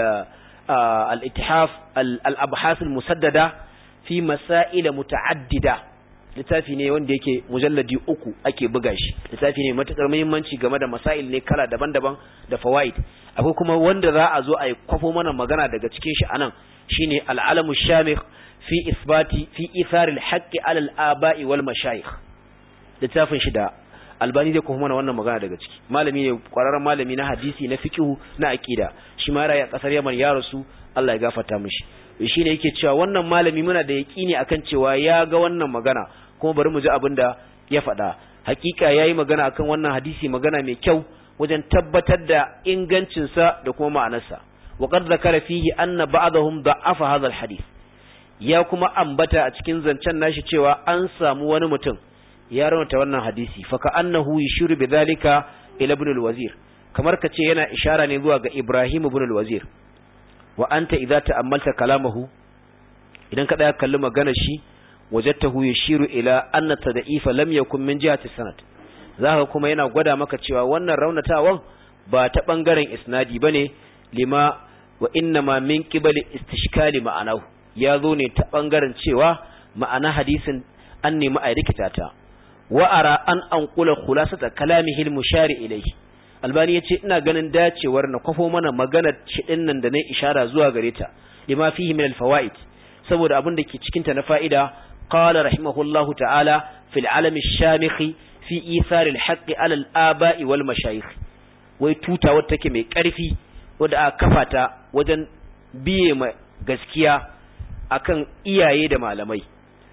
al-ittihaf al-abhas al-musaddada fi masail muta'addida, littafi ne wanda yake mujalladi uku ake buga shi, littafi ne matukar muhimmanci game da masail ne kala daban-daban da fawaid. Akwai kuma wanda za a zo a yi kwafo mana magana daga cikin shi anan, shine al-alamu shamikh fi isbati fi ithar al-haqqi ala al-aba'i wal mashayikh, littafin shi da Albani zai kuma mana wannan magana daga ciki. Malami ne kwararren malami na hadisi, na fiqh, na aqida, shi ma raya kasar Yaman ya rasu, Allah ya gafarta mishi. Shine yake cewa wannan malami muna da yaqini akan cewa ya ga wannan magana, kuma bari mu ji abin da ya faɗa. Hakika yayi magana akan wannan hadisi, magana mai kyau wajen tabbatar da ingancin sa da kuma ma'anarsa. wa qad zakara fihi anna ba'dahum da'afa hadha al-hadith, ya kuma ambata a cikin zancen nashi cewa an samu wani mutum ya rawaita wannan hadisi, fa ka annahu yushiru bidhalika ila ibn al-wazir, kamar kace yana ishara ne zuwa ga Ibrahim ibn al-wazir. wa anta idza ta'ammalta kalamahu, idan ka daya kalli maganar shi, wajadtahu yushiru ila anna tad'ifa lam yakun min jihati sanad, zaka kuma yana gwada maka cewa wannan raunatawan ba ta bangaren isnadi bane, lima wa innama min qibali istishkali ma'anahu, ya zo ne ta bangaren cewa ma'ana hadisin an nemi a rikita ta. wa ara an anqula khulasata kalamihi al-mushari ilayhi, Albani yace ina ganin dacewar na kwafo mana maganar shi dinnan da nayi ishara zuwa gare ta, lima fihi min al-fawaid, saboda abin da ke cikin ta na fa'ida. Qala rahimahullahu ta'ala fil alam ash-shamikh fi ithar al-haqq ala al-aba'i wal mashayikh, wai tuta wata take mai karfi wadda aka kafa ta wajen biye ma gaskiya akan iyaye da malamai.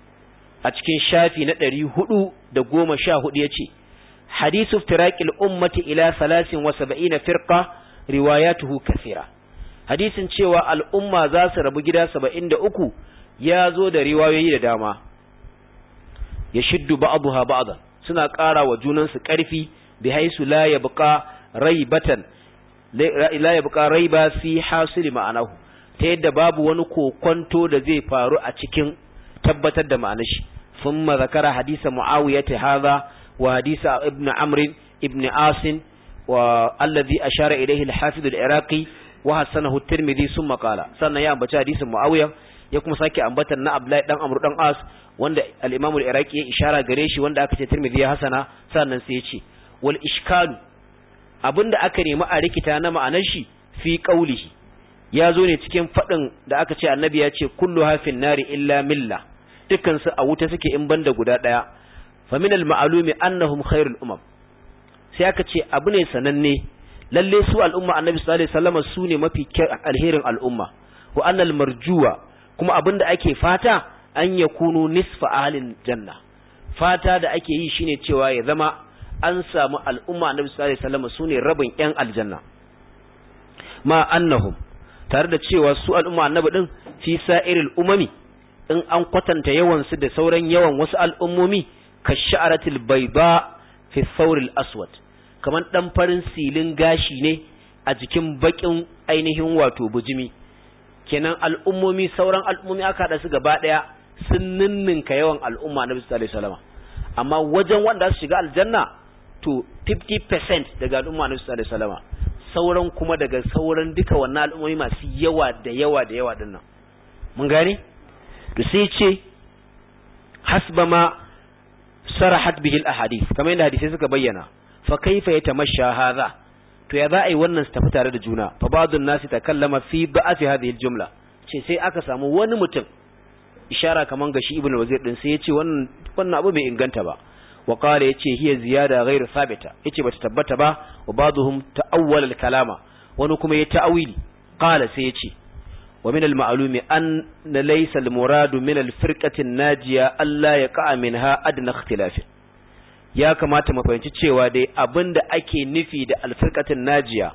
A cikin shafi na ɗari hudu da goma sha hudu yace hadithu iftiraqil ummati ila salasin wa sab'ina firqa riwayatuhu kathira, hadisin cewa al'umma za su rabu gida saba'in da uku ya zo da riwayoyi da dama. yashiddu ba'daha ba'dan, suna ƙara wa junansu ƙarfi, bi haisu la yabqa raibatan la yabqa raiba fi hasil ma'anahu, ta yadda babu wani kokonto da zai faru a cikin tabbatar da ma'anar shi. thumma zakara hadisa muawiyah hadha wa hadisa ibn amr ibn asin wa alladhi ashara ilayhi al-hafiz al-iraqi wa hasanahu at-tirmidhi, thumma qala, sannan ya ambaci hadisin muawiyah, ya kuma sake ambatan na abdullahi dan amr dan as wanda al-imam al-iraqi ya ishara gare shi, wanda aka ce tirmidhi ya hasana. sannan sai ya ce wal ishkalu, abinda aka nemi a rikita na ma'anar shi, fi qaulihi, ya zo ne cikin fadin da aka ce annabi ya ce kullu hafin nari illa milla, dukkan su a wuta suke in banda guda daya. fa min al-ma'lumi annahum khairul umam, sai aka ce abu ne sananne lalle su al'umma annabi sallallahu alaihi wasallam su ne mafi alherin al'umma. wa annal marjuwa, kuma abinda ake fata an yakunu nisfa ahlil janna, fata da ake yi shine cewa ya zama an samu al'umma annabi sallallahu alaihi wasallam su ne rabin yan aljanna. ma annahum, tare da cewa su al'umma annabi din fi sa'iril umami, in an kwatanta yawan su da sauran yawan wasu al'ummomi, ka sha'aratil bayda fi thawril aswad, kaman dan farin silin gashi ne a jikin bakin ainihin wato bujimi. kenan al'ummomi, sauran al'ummomi aka hada su gaba daya sun ninninka yawan al'umma annabi sallallahu alaihi wasallam, amma wajen wanda su shiga aljanna to fifty percent daga al'umma annabi sallallahu alaihi wasallam, sauran kuma daga sauran duka wannan al'ummomi masu yawa da yawa da yawa dinnan. mun gane? to sai ce hasba ma sarahat bihi al-ahadith, kamar yadda hadisi suka bayyana. fa kaifa yatamashsha hadha, to ya za a yi wannan su tafi tare da juna. fa ba'dun nasi takallama fi ba'athi hadhihi al-jumla, ce sai aka samu wani mutum, ishara kaman ga shi ibnu wazir din, sai ya ce wannan wannan abu bai inganta ba. wa qala yace hiya ziyada ghairu thabita, yace bata tabbata ba. wa ba'dhum ta'awwala al-kalama, wani kuma ya ta'awili. qala sai yace wa min al-ma'lumi an laysa al-muradu min al-firqati an-najiya alla yaqa minha adna ikhtilaf. ya kamata mu fahimci cewa dai abinda ake nufi da al-firqatin najiya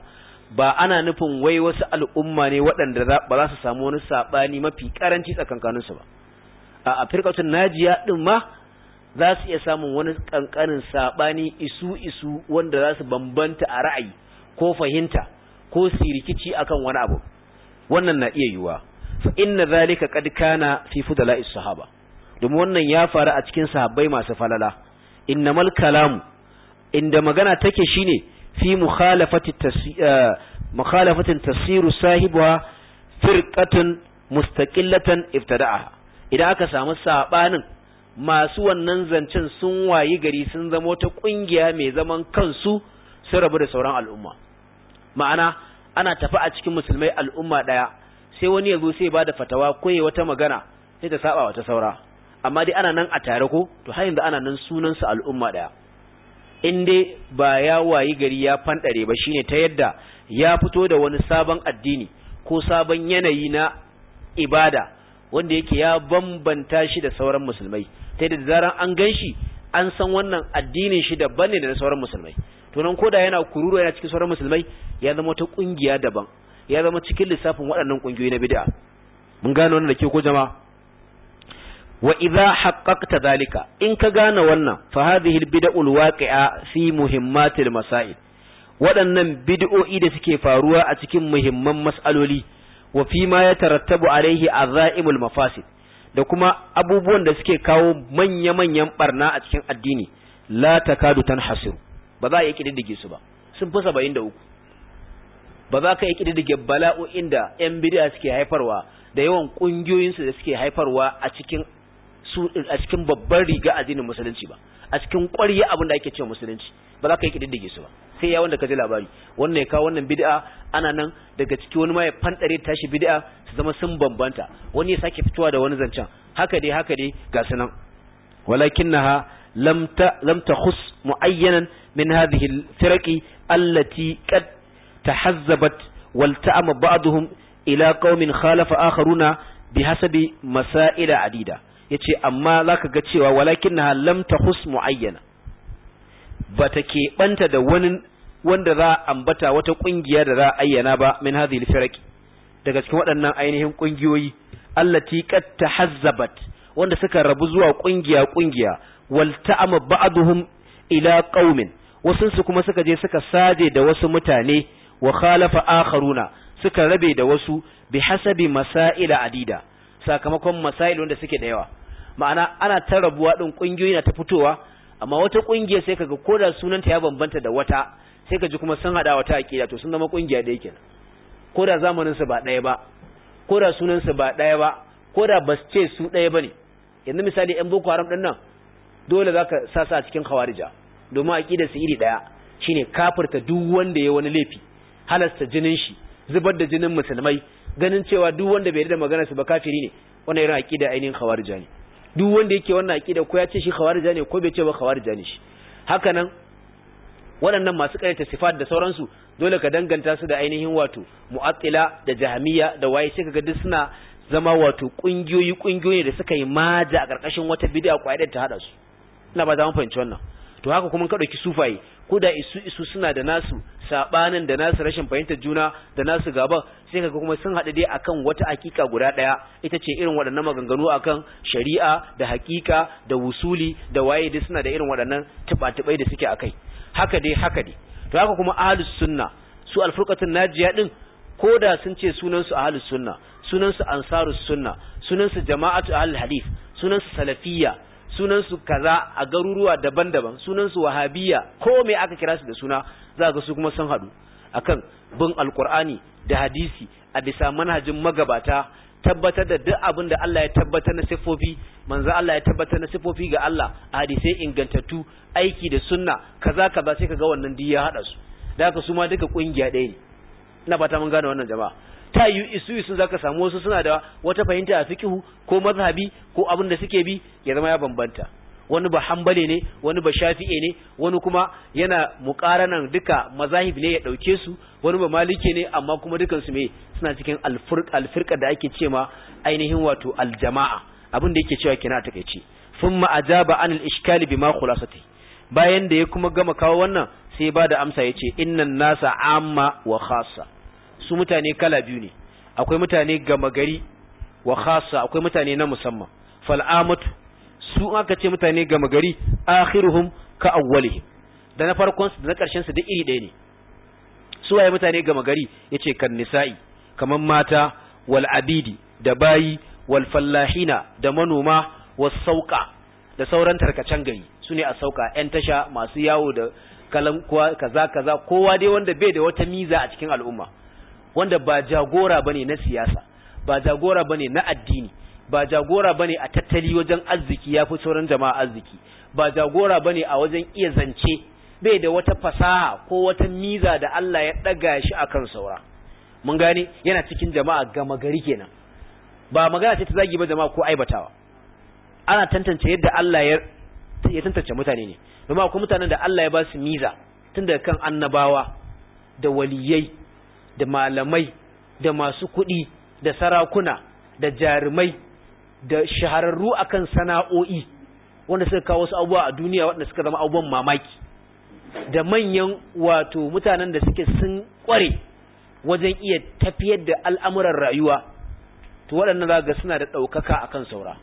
ba ana nufin wai wasu al'umma ne waɗanda ba za su samu wani saɓani mafi ƙaranci tsakankaninsu ba. A firqatun najiya ɗin ma za su iya samun wani ƙanƙanin saɓani isu-isu wanda za su bambanta a ra'ayi ko fahimta ko su rikici akan wani abu. Wannan na iya yiwuwa. Fa inna zalika qad kana fi fudala'is sahaba. Domin wannan ya faru a cikin sahabbai masu falala. Innamal kalamu inda magana take shine fi mukhalafati mukhalafatin tasiru sahibuha firqatun mustaqillatan ibtada'aha. Idan aka samu sabanin masu wannan zancen sun wayi gari sun zama wata kungiya mai zaman kansu sun rabu da sauran al'umma. Ma'ana ana tafi a cikin musulmai al'umma daya sai wani yazo sai bada fatawa ko yayi wata magana sai ta saba wata saura, amma dai ana nan a tare ko to har yanzu ana nan sunan su al'umma daya. In dai ba ya wayi gari ya fandare ba shine ta yadda ya fito da wani sabon addini ko sabon yanayi na ibada wanda yake ya bambanta shi da sauran musulmai, ta yadda zaran an ganshi an san wannan addinin shi daban ne da sauran musulmai. To nan koda yana kururo yana cikin sauran musulmai ya zama wata kungiya daban, ya zama cikin lissafin waɗannan kungiyoyi na bid'a. Mun gane wannan da ke ko jama'a? Wa idza haqqaqta dhalika, in ka gane wannan, fa hadhihi albid'ul waqi'a fi muhimmatil masail. Waɗannan bid'o'i da suke faruwa a cikin muhimman mas'aloli wa fi ma yatarattabu alaihi azaimul mafasid, da kuma abubuwan da suke kawo manya-manyan barna a cikin addini, la takadu tanhasiru, ba za a yi kididdige su ba, sun fi saba'in da uku. Ba za ka yi kididdige bala'o'in da ‘yan bid'a suke haifarwa da yawan ƙungiyoyinsu da suke haifarwa a cikin su a cikin babban riga addinin musulunci ba, a cikin ƙwarya abin da ake cewa musulunci, ba za ka yi kididdige su ba, sai ya wanda ka ji labari wannan ya kawo wannan bid'a, ana nan daga ciki wani ma ya fandare tashi bid'a su zama sun bambanta, wani ya sake fitowa da wani zancen, haka dai haka dai ga su nan. Walakinnaha lam ta lam takhus muayyanan min hadhihi al-firaqi allati qad tahazzabat wal ta'ama ba'dhum ila qaumin khalafa akharuna bihasabi masail adida. Yace amma zaka ga cewa walakinnaha lam takhus muayyana, bata keɓanta da wani wanda za a ambata wata ƙungiya da za a ayyana ba min hadhihi al-firaqi daga cikin waɗannan ainihin ƙungiyoyi allati qad tahazzabat wanda suka rabu zuwa ƙungiya ƙungiya wal ta'ama ba'dhum ila qaumin, wasu su kuma suka je suka saje da wasu mutane wa khalafa akharuna suka rabe da wasu bi hasabi masail adida, sakamakon masail wanda suke da yawa. Ma'ana ana ta rabuwa din ƙungiyoyi na ta fitowa, amma wata kungiya sai kaga koda sunanta ya bambanta da wata sai kaji kuma sun hada wata akida, to sun zama kungiya da yake koda zamanin su ba daya ba, koda sunan su ba daya ba, koda bas ce su daya bane. Yanzu misali ɗan Boko Haram din nan dole zaka sasa a cikin khawarija, domin akidar su iri daya, shine kafirta duk wanda ya wani laifi, halasta jinin shi, zubar da jinin musulmai, ganin cewa duk wanda bai yarda maganar su ba kafiri ne. Wannan irin akida ainihin khawarija ne. Duk wanda yake wannan aqida ko ya ce shi khawarija ne ko bai ce ba khawarija ne shi. Haka nan waɗannan masu ƙaryata sifat da sauransu dole ka danganta su da ainihin wato mu'attila da jahmiya da waye, sai kaga duk suna zama wato kungiyoyi kungiyoyi da suka yi maja a ƙarƙashin wata bid'a kwaida ta hada su. Ina ba za mu fahimci wannan. To haka kuma ka dauki sufaye, ko da isu isu suna da nasu sabanin da nasu rashin fahimtar juna da nasu gaban, sai kaga kuma sun haɗu dai akan wata hakika guda ɗaya, ita ce irin waɗannan maganganu akan shari'a da hakika da wusuli da waye, dai suna da irin waɗannan tuba-tubai da suke akai. Haka dai haka dai. To haka kuma ahlus sunna, su alfurqatun najiya din, ko da sun ce sunan su ahlus sunna, sunan su ansarus sunna, sunan su jama'atu ahlul hadith, sunan su salafiyya, sunansu kaza a garuruwa daban-daban, sunansu wahabiyya, ko me aka kira su da suna, za ga su kuma sun haɗu akan bin alkur'ani da hadisi a bisa manhajin magabata, tabbatar da duk abin da Allah ya tabbatar na sifofi, manzo Allah ya tabbatar na sifofi ga Allah a hadisai ingantattu, aiki da sunna kaza kaza, sai kaga wannan duk ya haɗa su. Da haka su ma duka kungiya ɗaya ne. Ina fata mun gane wannan jama'a. Ta yi isu isu zaka samu wasu suna da wata fahimta a fiqhu ko mazhabi ko abin da suke bi ya zama ya bambanta. Wani ba hanbali ne, wani ba shafi'i ne, wani kuma yana muqaranan duka mazahib ne ya dauke su, wani ba maliki ne amma kuma dukan su me suna cikin alfurq alfirqa da ake cewa ainihin wato aljama'a, abin da yake cewa kina takeici. Thumma ajaba anil ishkali bima khulasati. Bayan da ya kuma gama kawo wannan sai ba da amsa yace innan nasa amma wa khassa, su mutane kala biyu ne, akwai mutane gama gari wa khassa, akwai mutane na musamman. fal amatu, su aka ce mutane gama gari, akhiruhum ka awwalihim, da na farkon su da na karshen su duk iri ɗaya ne. su waye mutane gama gari yace kan nisa'i, kaman mata, wal abidi da bayi, wal fallahina da manoma, was sauqa da sauran tarkacen gari, sune a sauka ƴan tasha masu yawo da kalan kaza kaza, kowa dai wanda bai da wata miza a cikin al'umma, wanda ba jagora bane na siyasa, ba jagora bane na addini, ba jagora bane a tattali wajen arziki yafi sauran jama'a arziki, ba jagora bane a wajen iya zance, bai da wata fasaha ko wata miza da Allah ya daga shi akan saura. Mun gane yana cikin jama'a gama gari kenan, ba magana ce ta zagi ba jama'a ko aibatawa, ana tantance yadda Allah ya ya tantance mutane ne, domin akwai mutanen da Allah ya ba su miza tun daga kan annabawa da waliyai da malamai da masu kuɗi da sarakuna da jarumai da shahararru akan sana'o'i wanda suka kawo wasu abubuwa a duniya wanda suka zama abubuwan mamaki, da manyan wato mutanen da suke sun kware wajen iya tafiyar da al'amuran rayuwa, to waɗannan za ga suna da ɗaukaka akan saura.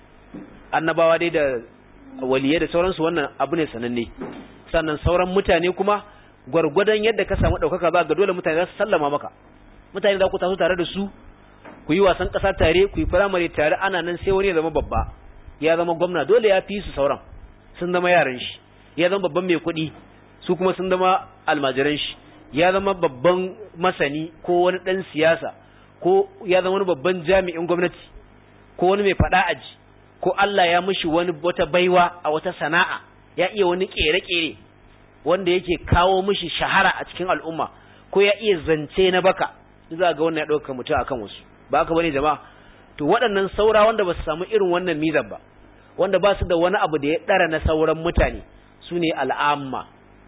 Annabawa dai da waliyai da sauransu wannan abu ne sananne, sannan sauran mutane kuma gwargwadon yadda ka samu ɗaukaka za ga dole mutane za su sallama maka. Mutane za ku taso tare da su, ku yi wasan ƙasa tare, ku yi firamare tare, ana nan sai wani ya zama babba, ya zama gwamna, dole ya fi su sauran, sun zama yaran shi, ya zama babban mai kuɗi, su kuma sun zama almajiran shi, ya zama babban masani ko wani ɗan siyasa, ko ya zama wani babban jami'in gwamnati, ko wani mai faɗa aji, ko Allah ya mishi wani wata baiwa a wata sana'a, ya iya wani ƙere-ƙere wanda yake kawo mishi shahara a cikin al'umma, ko ya iya zance na baka, za ga wannan ya ɗauka mutum akan wasu. Ba haka bane jama'a? To waɗannan saura wanda ba su samu irin wannan mizan ba, wanda ba su da wani abu da ya ɗara na sauran mutane, su ne al'amma,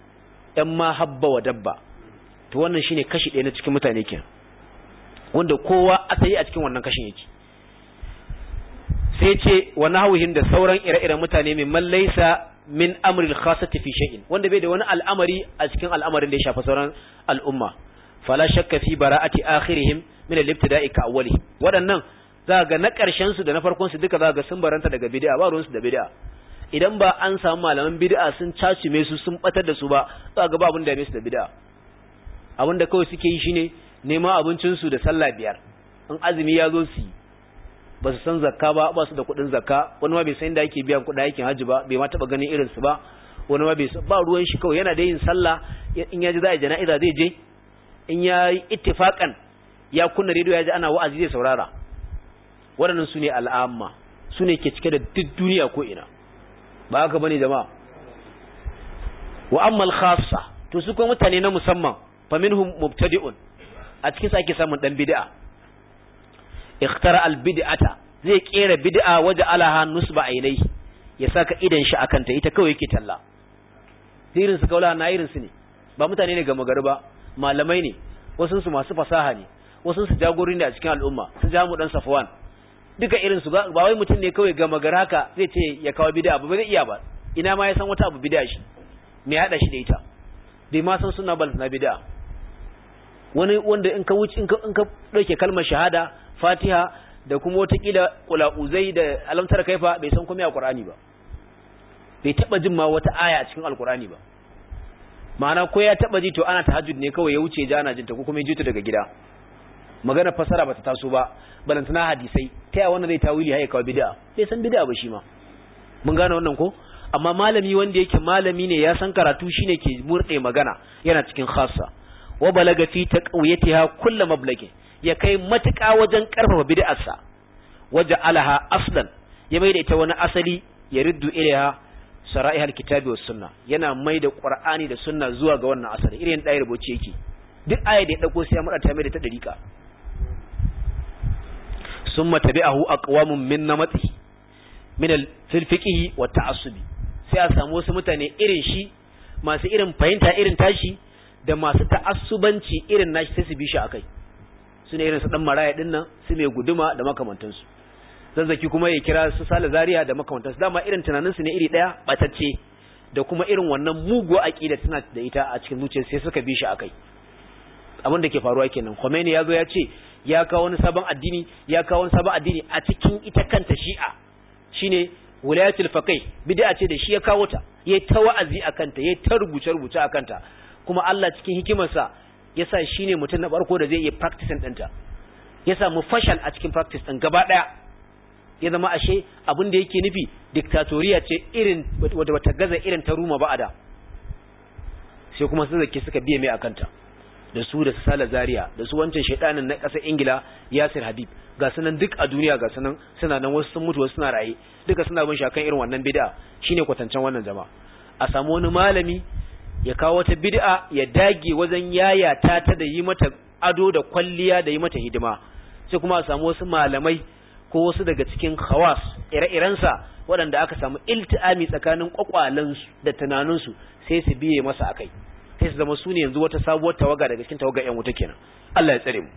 ‘yan ma habba wa dabba. To wannan shine kashi ɗaya na cikin mutane kenan, wanda kowa asali a cikin wannan kashin yake. Sai ce wa nahwihin da sauran ire-iren mutane min man laysa min amril khassati fi shay'in, wanda bai da wani al'amari a cikin al'amarin da ya shafi sauran al'umma. Fala shakka fi bara'ati akhirihim min al-ibtida'i ka awwali. Waɗannan za ga na ƙarshen su da na farkon su duka za ga sun baranta daga bid'a, ba ruwan su da bid'a. Idan ba an samu malaman bid'a sun cacume su sun batar da su ba, za ga ba abin da ya su da bid'a. Abin da kawai suke yi shine neman abincin su da sallah biyar. In azumi ya zo su yi, ba su san zakka ba, ba su da kuɗin zakka, wani ma bai san da yake biyan kuɗin aikin hajji ba, bai ma taɓa ganin irin su ba, wani ma bai ba ruwan shi, kawai yana da yin sallah, in ya ji za a jana'iza zai je, in ya yi ittifaƙan ya kunna rediyo ya ji ana wa'azi zai saurara. Waɗannan su ne al'amma, su ne ke cike da duk duniya ko ina, ba haka bane jama'a. Wa ammal khassa, to su kuma mutane na musamman, fa minhum mubtadi'un, a cikin sa ake samun dan bid'a. Ikhtara al bid'ata, zai kera bid'a waje alaha nusba ainai, ya saka idan shi akan ta, ita kawai yake talla. Irin su kaula na irin su ne, ba mutane ne ga magari ba, malamai ne, wasu su masu fasaha ne, wasu su jagorori ne a cikin al'umma, su jamu dan Safwan, duka irin su ba wai mutum ne kawai ga magari haka zai ce ya kawo bid'a ba, ba zai iya ba. Ina ma ya san wata abu bid'a shi, me ya hada shi da ita, bai ma san sunna bal na bid'a. Wani wanda in ka wuce in ka in ka dauke kalmar shahada, Fatiha da kuma wata kila qulauzai da alamtar kaifa, bai san komai a Qur'ani ba, bai taba jin ma wata aya a cikin Al-Qur'ani ba. Ma'ana ko ya taba ji to ana tahajjud ne kawai ya wuce ja ana jinta, ko kuma ya ji ta daga gida. Magana fasara bata taso ba, balantana hadisai, ta yaya wannan zai tawili haye kawai bid'a? Bai san bid'a ba shi ma. Mun gane wannan ko? Amma malami wanda yake malami ne ya san karatu shine ke murde magana, yana cikin khassa. Wa balaga fi taqwiyatiha kullu mablagi, ya kai matuƙa wajen karfafa bid'arsa. Waja'alaha aslan, ya maida ita wani asali, ya riddu ilaiha sara'i alkitabi was sunna, yana mai da qur'ani da sunna zuwa ga wannan asali, irin dai rubuce yake duk aya da ya dauko sai ya mada ta mai da ta dariqa. Summa tabi'ahu aqwamun min namati min al-fiqhi wa ta'assubi, sai a samu wasu mutane irin shi, masu irin fahimta irin tashi da masu ta'assubanci irin nashi, sai su bi shi akai. Sune irin su dan maraya din nan, su mai guduma da makamantansu. Zazzaki kuma ya kira su Sale Zaria da makamantansu, dama irin tunaninsu ne iri daya batacce, da kuma irin wannan muguwa aqida tana da ita a cikin zuciyar sai suka bi shi akai abin da ke faruwa kenan. Khomeini ya zo ya ce ya kawo wani sabon addini ya kawo wani sabon addini a cikin ita kanta Shi'a shine wilayatul faqih, bid'a ce da shi ya kawo ta, yayi ta wa'azi akan ta, yayi ta rubuce rubuce akan ta, kuma Allah cikin hikimarsa yasa shine mutum na farko da zai iya practicing ɗinta, ya samu fashal a cikin practice ɗin gaba ɗaya, ya zama ashe abin da yake nufi diktatoriya ce irin wadda bata gaza irin ta Roma ba a da. Sai kuma su zake suka biye mai akanta, da su da Sala Zaria da su wancan shedanin na ƙasar Ingila Yasir Habib, ga sunan duk a duniya ga sunan suna nan, wasu sun mutu wasu suna raye, duka suna bin shakan irin wannan bid'a. Shine kwatancen wannan jama'a, a samu wani malami ya kawo wata bid'a ya dage wajen yayata ta da yi mata ado da kwalliya da yi mata hidima, sai kuma a samu wasu malamai ko wasu daga cikin khawas ire-irensa waɗanda aka samu ilti'ami tsakanin kwakwalansu da tunaninsu sai su biye masa akai, sai su zama su ne yanzu wata sabuwar tawaga daga cikin tawaga ƴan wuta kenan. Allah ya tsare mu.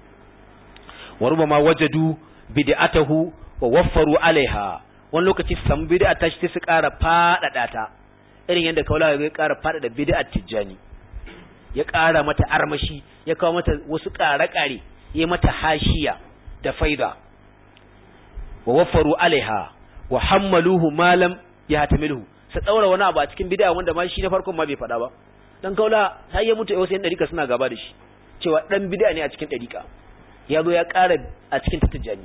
wa rubama wajadu bid'atahu wa waffaru alaiha, wani lokaci su samu bid'a ta shi su ƙara faɗaɗa ta, irin yadda kaula ya ƙara faɗaɗa bid'ar Tijjani, ya ƙara mata armashi, ya kawo mata wasu ƙare-ƙare, ya mata hashiya da faida. wa waffaru alaiha wa hammaluhu ma lam yahtamilhu, su daura wani abu a cikin bid'a wanda ma shi na farkon ma bai faɗa ba. Dan kaula sai ya mutu, wasu yan dariƙa suna gaba da shi cewa dan bid'a ne a cikin dariƙa, ya zo ya ƙara a cikin Tijjani.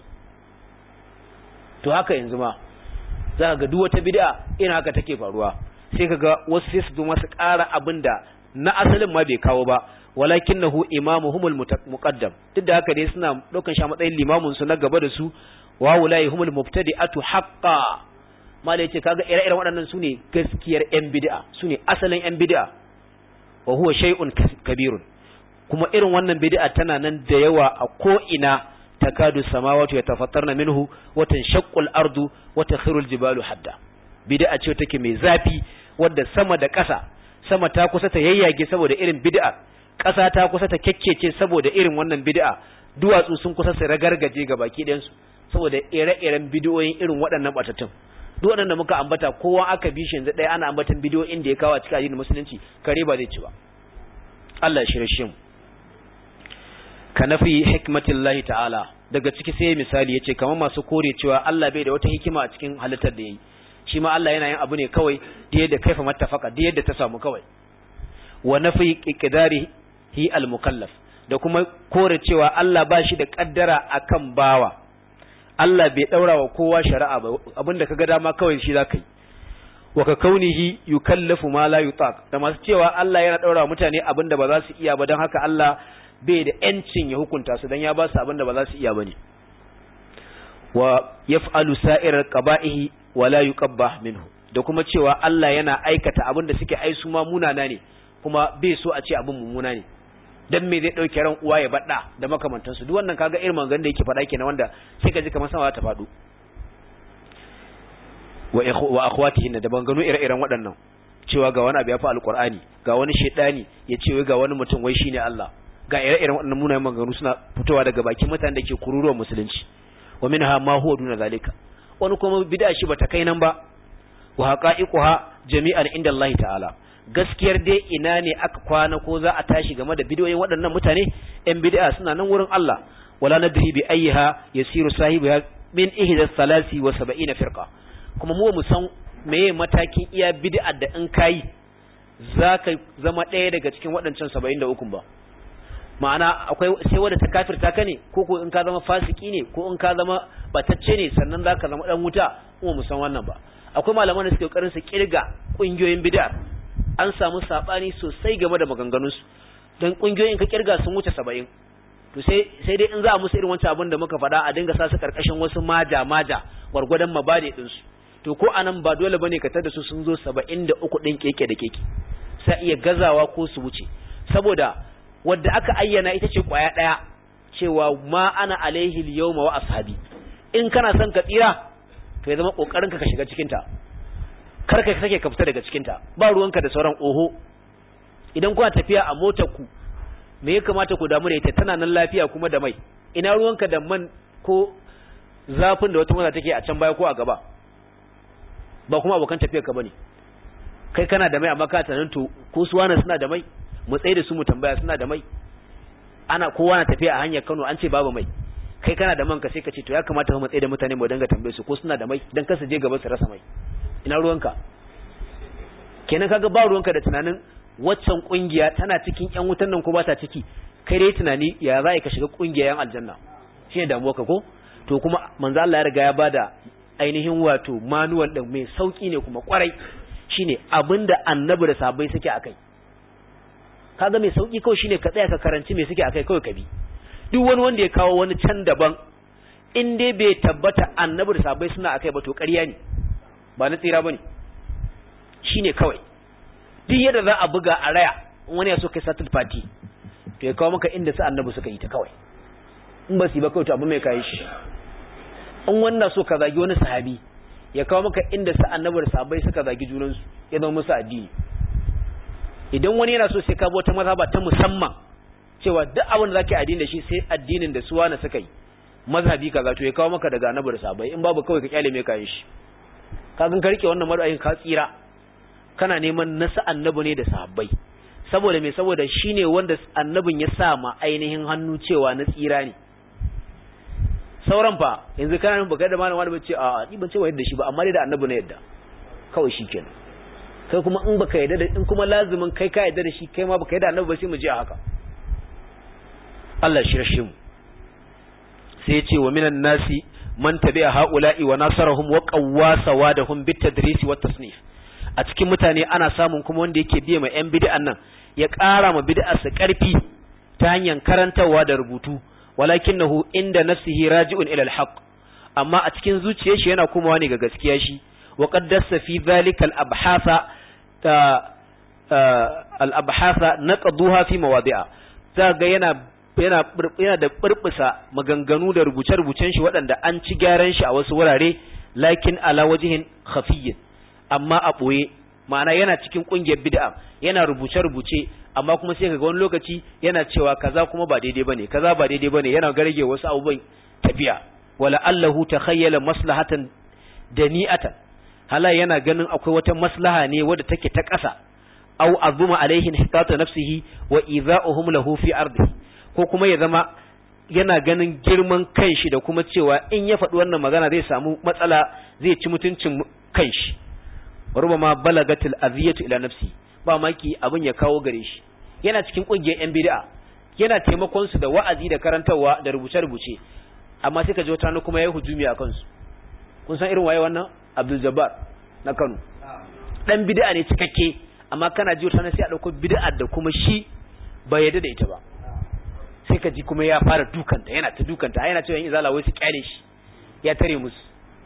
To haka yanzu ma za ka ga duk wata bid'a ina haka take faruwa, sai kaga wasu sai su zo masu ƙara abinda na asalin ma bai kawo ba, walakinahu imamuhumul muqaddam, duk da haka dai suna daukan shi a matsayin limamin su na gaba da su, wa ulai humul mubtadi'atu haqqan. Malai ce kaga ire-iren waɗannan sune gaskiyar yan bid'a, sune asalin yan bid'a. Wa huwa shay'un kabirun, kuma irin wannan bid'a tana nan da yawa a ko ina, takadu samawati yatafattarna minhu wa tanshaqqu al-ardu wa takhiru al-jibalu hadda. Bid'a ce take mai zafi wadda sama da ƙasa, sama ta kusa ta yayyage saboda irin bid'a, ƙasa ta kusa ta kekkece saboda irin wannan bid'a, duwatsu sun kusa su ragargaje ga baki ɗayan su saboda ire-iren bid'o'in irin waɗannan batattun. Duk waɗanda muka ambata kowa aka bi shi yanzu ɗaya ana ambatan bid'o'in da ya kawo a cikin addinin musulunci, kare ba zai ci ba. Allah ya shirye shi mu. Ka nafi hikmatillahi ta'ala, daga ciki sai misali yace kamar masu kore cewa Allah bai da wata hikima a cikin halittar da yayi, shi ma Allah yana yin abu ne kawai da yadda kaifa mattafaka, da yadda ta samu kawai. Wa nafi iqdarihi al-mukallaf, da kuma kore cewa Allah ba shi da kaddara akan bawa, Allah bai daura wa kowa shari'a ba, abinda kaga dama kawai shi zaka yi. Wa ka kaunihi yukallafu ma la yutaq, da masu cewa Allah yana daura wa mutane abinda ba za su iya ba, don haka Allah bai da yancin ya hukunta su dan ya ba su abinda ba za su iya bane. Wa yaf'alu sa'irar qaba'ihi wa la yuqabbah minhu, da kuma cewa Allah yana aikata abinda suke ai su ma munana ne, kuma bai so a ce abin mummuna ne, dan me zai dauke ran uwa ya badda da makamantansu. Duk wannan kaga irin maganganun da yake faɗa kenan, wanda sai ka ji kamar sama ta faɗo. wa wa akhwatihin, da bangano ire-iren waɗannan, cewa ga wani abu ya fa alqur'ani, ga wani shedani ya ce wai ga wani mutum wai shine Allah, ga ire-iren waɗannan munayen maganganu suna fitowa daga bakin mutanen da ke kururuwar musulunci. Wa minha ma huwa duna zalika, wani kuma bid'a shi bata kai nan ba. Wa haqa'iquha jami'an inda Allah ta'ala, gaskiyar dai ina ne aka kwana ko za a tashi game da bidiyoyin waɗannan mutane ɗan bid'a suna nan wurin Allah. Wala nadri bi ayyiha yasiru sahibiha min ihda salasi wa sab'ina firqa, kuma mu mu san meye matakin iya bid'a da in kai zaka zama ɗaya daga cikin waɗancan saba'in da uku ba. Ma'ana akwai sai wanda ta kafirta ka ne, ko ko in ka zama fasiki ne, ko in ka zama batacce ne sannan zaka zama dan wuta, mu mu san wannan ba. Akwai malaman da suke kokarin su kirga kungiyoyin bid'a, an samu sabani sosai game da maganganun su, dan kungiyoyin ka kirga sun wuce saba'in. To sai sai dai in za a musu irin wancan abin da muka faɗa, a dinga sa su karkashin wasu maja maja gwargwadon mabade din su. To ko anan ba dole bane ka tada su sun zo saba'in da uku din keke da keke, sai iya gazawa ko su wuce, saboda wadda aka ayyana ita ce kwaya daya, cewa ma ana alaihi al-yawma wa ashabi. In kana son ka tsira to ya zama kokarin ka ka shiga cikin ta, kar ka sake ka fita daga cikin ta, ba ruwanka da sauran oho. Idan kuna tafiya a motar ku, me ya kamata ku damu da ita? Tana nan lafiya kuma da mai, ina ruwanka da man ko zafin da wata mota take a can baya ko a gaba, ba kuma abokan tafiyar ka bane. kai kana da mai amma ka tunanin to ko su wani suna da mai mu tsaye da su mu tambaya suna da mai ana kowa na tafiya a hanyar Kano an ce babu mai kai kana da man ka sai ka ce to ya kamata mu tsaye da mutane mu danga tambaye su ko suna da mai dan kar su je gaba su rasa mai ina ruwanka kenan kaga ba ruwanka da tunanin waccan kungiya tana cikin yan wutan nan ko ba ta ciki kai dai tunani ya za ka shiga kungiyar yan aljanna shine damuwa ka ko to kuma manzo Allah ya riga ya bada ainihin wato manual din mai sauki ne kuma kwarai shine abinda annabi da sahabbai suke akai kaga mai sauki kawai shine ka tsaya ka karanci me suke akai kawai ka bi duk wani wanda ya kawo wani can daban in dai bai tabbata annabi da sahabbai suna akai ba to ƙarya ne ba na tsira bane shine kawai duk yadda za a buga a raya wani ya so kai satul fati to ya kawo maka inda su annabi suka yi ta kawai in ba su yi ba kawai to abu mai kai shi in wannan so ka zagi wani sahabi ya kawo maka inda su annabi da sahabbai suka zagi junansu ya zama musu addini idan wani yana so sai ka bi wata mazhaba ta musamman cewa duk abin da zaka yi addini da shi sai addinin da su wani suka yi mazhabi kaza to ya kawo maka daga annabi da sahabbai in babu kawai ka kyale mai kai shi ka gan ka rike wannan mar'ayin ka tsira kana neman nasa annabi ne da sahabbai saboda me saboda shine wanda annabin ya sa ma ainihin hannu cewa na tsira ne sauran fa yanzu kana nan baka da malama da bace a ni ban ce wa yadda shi ba amma dai da annabi ne yadda kawai shikenan kai kuma in baka yadda da in kuma lazimin kai ka yadda da shi kai ma baka yadda annabi ba sai mu je a haka Allah shi rashe mu sai ya ce wa minan nasi man tabi'a haula'i wa nasarahum wa qawwa sawadahum bitadris wa tasnif a cikin mutane ana samun kuma wanda yake biye ma yan bid'an nan ya ƙara ma bid'ar sa ƙarfi ta hanyar karantawa da rubutu walakinahu inda nafsihi raji'un ila al-haq amma a cikin zuciyar shi yana komawa ne ga gaskiya shi wa qaddasa fi dhalika al-abhatha al-abhatha naqduha fi mawadi'a zaga yana yana yana da burbusa maganganu da rubuce-rubucen shi waɗanda an ci gyaran shi a wasu wurare lakin ala wajhin khafiyyin amma a boye ma'ana yana cikin kungiyar bid'a yana rubuce-rubuce amma kuma sai kaga wani lokaci yana cewa kaza kuma ba daidai bane kaza ba daidai bane yana garge wasu abubuwan tafiya wala allahu takhayyala maslahatan dani'atan hala yana ganin akwai wata maslaha ne wadda take ta ƙasa aw azuma alaihi hitata nafsihi wa idha'uhum lahu fi ardihi ko kuma ya zama yana ganin girman kanshi da kuma cewa in ya faɗi wannan magana zai samu matsala zai ci mutuncin kanshi rubama balagatil aziyatu ila nafsi ba maki abin ya kawo gare shi yana cikin kungiyar yan bid'a yana taimakon su da wa'azi da karantawa da rubuce-rubuce amma sai ka ji wata kuma yayi hujumi a kansu kun san irin waye wannan Abdul Jabbar na Kano dan bid'a ne cikakke amma kana ji wata sai a dauko bid'a da kuma shi bai yarda da ita ba sai ka ji kuma ya fara dukanta yana ta dukanta yana cewa in izala wai su kyale shi ya tare musu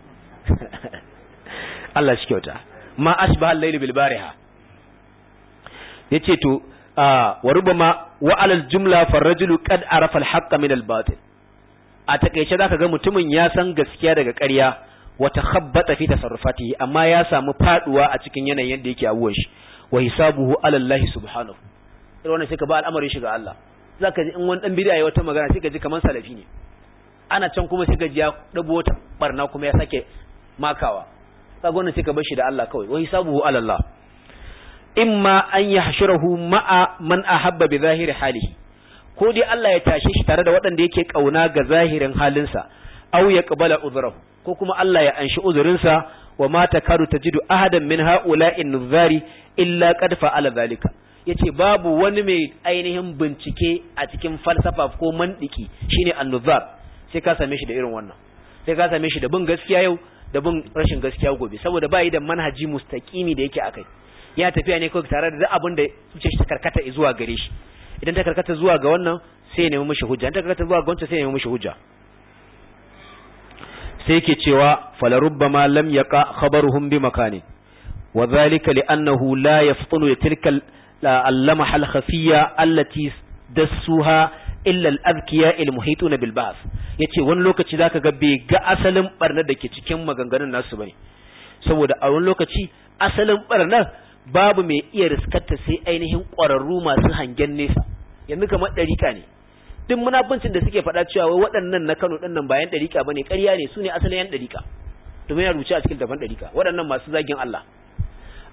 Allah shi kyauta ma ashbaha al-layl bil bariha yace to wa rubama wa alal jumla farrajulu qad arafa al-haqqa min al-batil a takeice zaka ga mutumin ya san gaskiya daga ƙarya wa takhabbata fi tasarrufatihi amma ya samu faduwa a cikin yanayin yadda yake abuwan shi wa hisabuhu ala Allah subhanahu irin wannan sai ka ba al'amarin shi ga Allah zaka ji in wani dan bid'a ya wata magana sai ka ji kaman salafi ne ana can kuma sai ka ji ya dabo wata barna kuma ya sake makawa kaga wannan sai ka bar shi da Allah kawai wa hisabuhu ala Allah imma an yahshurahu ma'a man ahabba bi zahiri halihi ko dai Allah ya tashe shi tare da waɗanda yake kauna ga zahirin halinsa aw yaqbala uzrahu ko kuma Allah ya anshi uzurinsa wa ma takaru tajidu ahadan min ha'ula'in nuzari illa qad fa'ala zalika yace babu wani mai ainihin bincike a cikin falsafa ko mantiki shine an-nuzar sai ka same shi da irin wannan sai ka same shi da bin gaskiya yau da bin rashin gaskiya gobe saboda ba yi da manhaji mustaqimi da yake akai ya tafiya ne kawai tare da abin da zuciyar shi ta karkata zuwa gare shi idan ta karkata zuwa ga wannan sai ya nemi mishi hujja idan ta karkata zuwa ga wancan sai ya nemi mishi hujja sai yake cewa falarubbama lam yaqa khabaruhum bi makani wa dhalika li'annahu la yaftunu tilka al-lamaha al-khafiyya allati dassuha illa al-adkiya al-muhituna bil ba'th yace wani lokaci zaka ga bai ga asalin barnar da ke cikin maganganun nasu bane saboda a wani lokaci asalin barnar babu mai iya riskarta sai ainihin ƙwararru masu hangen nesa yanzu kamar ɗarika ne duk munafincin da suke faɗa cewa wai waɗannan na Kano ɗin nan bayan ɗarika bane ƙarya ne su ne asalin yan ɗarika domin ya rubuce a cikin tafan ɗarika waɗannan masu zagin Allah